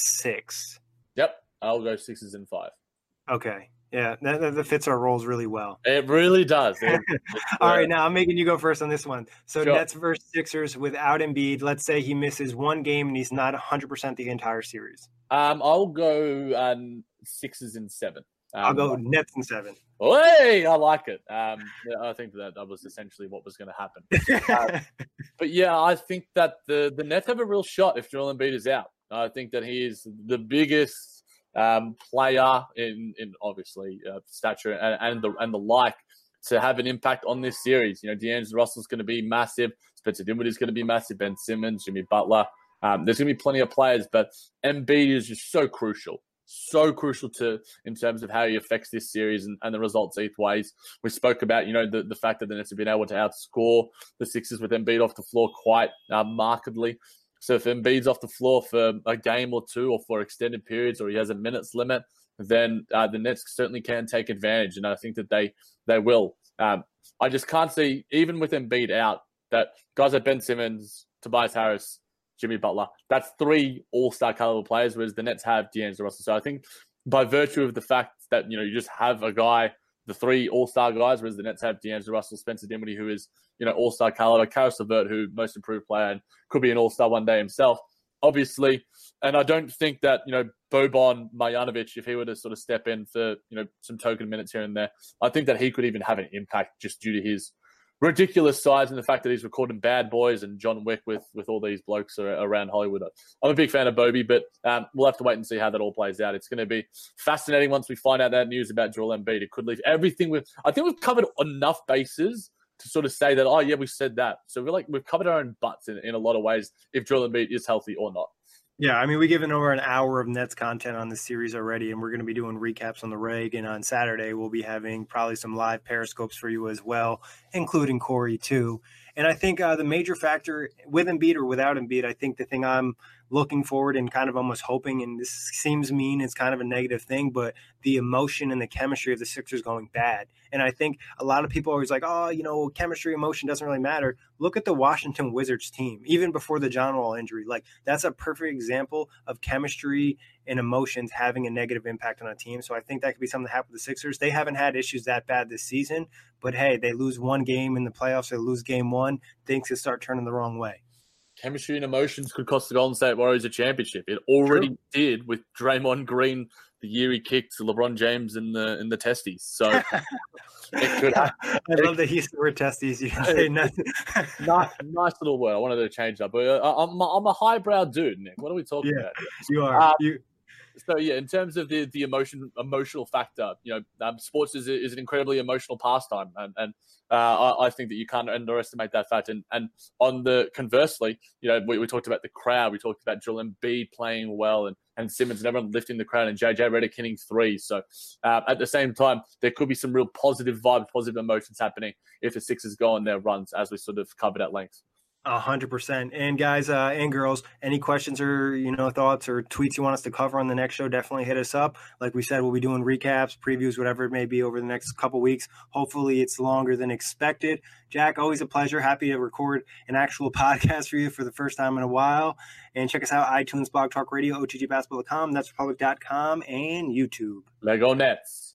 six. Yep, I'll go Sixers in five. Okay. Yeah, that, that fits our roles really well. It really does. It, All right, now I'm making you go first on this one. So sure. Nets versus Sixers without Embiid. Let's say he misses one game and he's not one hundred percent the entire series. Um, I'll go um, Sixers in seven. Um, I'll go Nets in seven. Hey, I like it. Um, I think that that was essentially what was going to happen. um, but yeah, I think that the, the Nets have a real shot if Joel Embiid is out. I think that he is the biggest Um, player in, in obviously uh, stature and, and the and the like to have an impact on this series. You know, D'Angelo Russell's going to be massive. Spencer Dinwiddie's going to be massive. Ben Simmons, Jimmy Butler. Um, there's going to be plenty of players, but Embiid is just so crucial, so crucial to in terms of how he affects this series and, and the results either ways. We spoke about you know the, the fact that the Nets have been able to outscore the Sixers with Embiid off the floor quite uh, markedly. So if Embiid's off the floor for a game or two or for extended periods or he has a minutes limit, then uh, the Nets certainly can take advantage, and I think that they they will. Um, I just can't see, even with Embiid out, that guys like Ben Simmons, Tobias Harris, Jimmy Butler, that's three all-star caliber players, whereas the Nets have D'Angelo Russell. So I think by virtue of the fact that you know you just have a guy, the three all-star guys, whereas the Nets have D'Angelo Russell, Spencer Dinwiddie, who is you know, all-star caliber, Caris LeVert, who most improved player and could be an all-star one day himself, obviously. And I don't think that, you know, Boban Marjanovic, if he were to sort of step in for, you know, some token minutes here and there, I think that he could even have an impact just due to his ridiculous size and the fact that he's recording Bad Boys and John Wick with, with all these blokes around Hollywood. I'm a big fan of Bobby, but um, we'll have to wait and see how that all plays out. It's going to be fascinating once we find out that news about Joel Embiid. It could leave everything with, I think we've covered enough bases to sort of say that, oh, yeah, we said that. So we're like, we've covered our own butts in, in a lot of ways if Joel Embiid is healthy or not. Yeah, I mean, we've given over an hour of Nets content on this series already, and we're going to be doing recaps on the reg. And on Saturday, we'll be having probably some live periscopes for you as well, including Corey too. And I think uh, the major factor with Embiid or without Embiid, I think the thing I'm looking forward and kind of almost hoping, and this seems mean, it's kind of a negative thing, but the emotion and the chemistry of the Sixers going bad. And I think a lot of people are always like, oh, you know, chemistry, emotion doesn't really matter. Look at the Washington Wizards team, even before the John Wall injury. Like, that's a perfect example of chemistry and emotions having a negative impact on a team. So I think that could be something that happened with the Sixers. They haven't had issues that bad this season, but hey, they lose one game in the playoffs, they lose game one, things could start turning the wrong way. Chemistry and emotions could cost the Golden State Warriors a championship. It already True. did with Draymond Green the year he kicked LeBron James in the in the testes. So it could happen. I it, love that he used the word testes. You can say nothing. nice, nice little word. I wanted to change that, but uh, I'm I'm a highbrow dude, Nick. What are we talking yeah, about? You are. Uh, you. So yeah, in terms of the the emotion emotional factor, you know, um, sports is is an incredibly emotional pastime, and and uh, I, I think that you can't underestimate that fact. And and on the conversely, you know, we, we talked about the crowd, we talked about Joel Embiid playing well, and and Simmons and everyone lifting the crowd, and J J Redick hitting threes. So uh, at the same time, there could be some real positive vibes, positive emotions happening if the Sixers go on their runs, as we sort of covered at length. A hundred percent. And guys uh, and girls, any questions or, you know, thoughts or tweets you want us to cover on the next show, definitely hit us up. Like we said, we'll be doing recaps, previews, whatever it may be over the next couple weeks. Hopefully it's longer than expected. Jack, always a pleasure. Happy to record an actual podcast for you for the first time in a while. And check us out, iTunes, Blog Talk Radio, O T G basketball dot com, nets republic dot com, and YouTube. Lego Nets.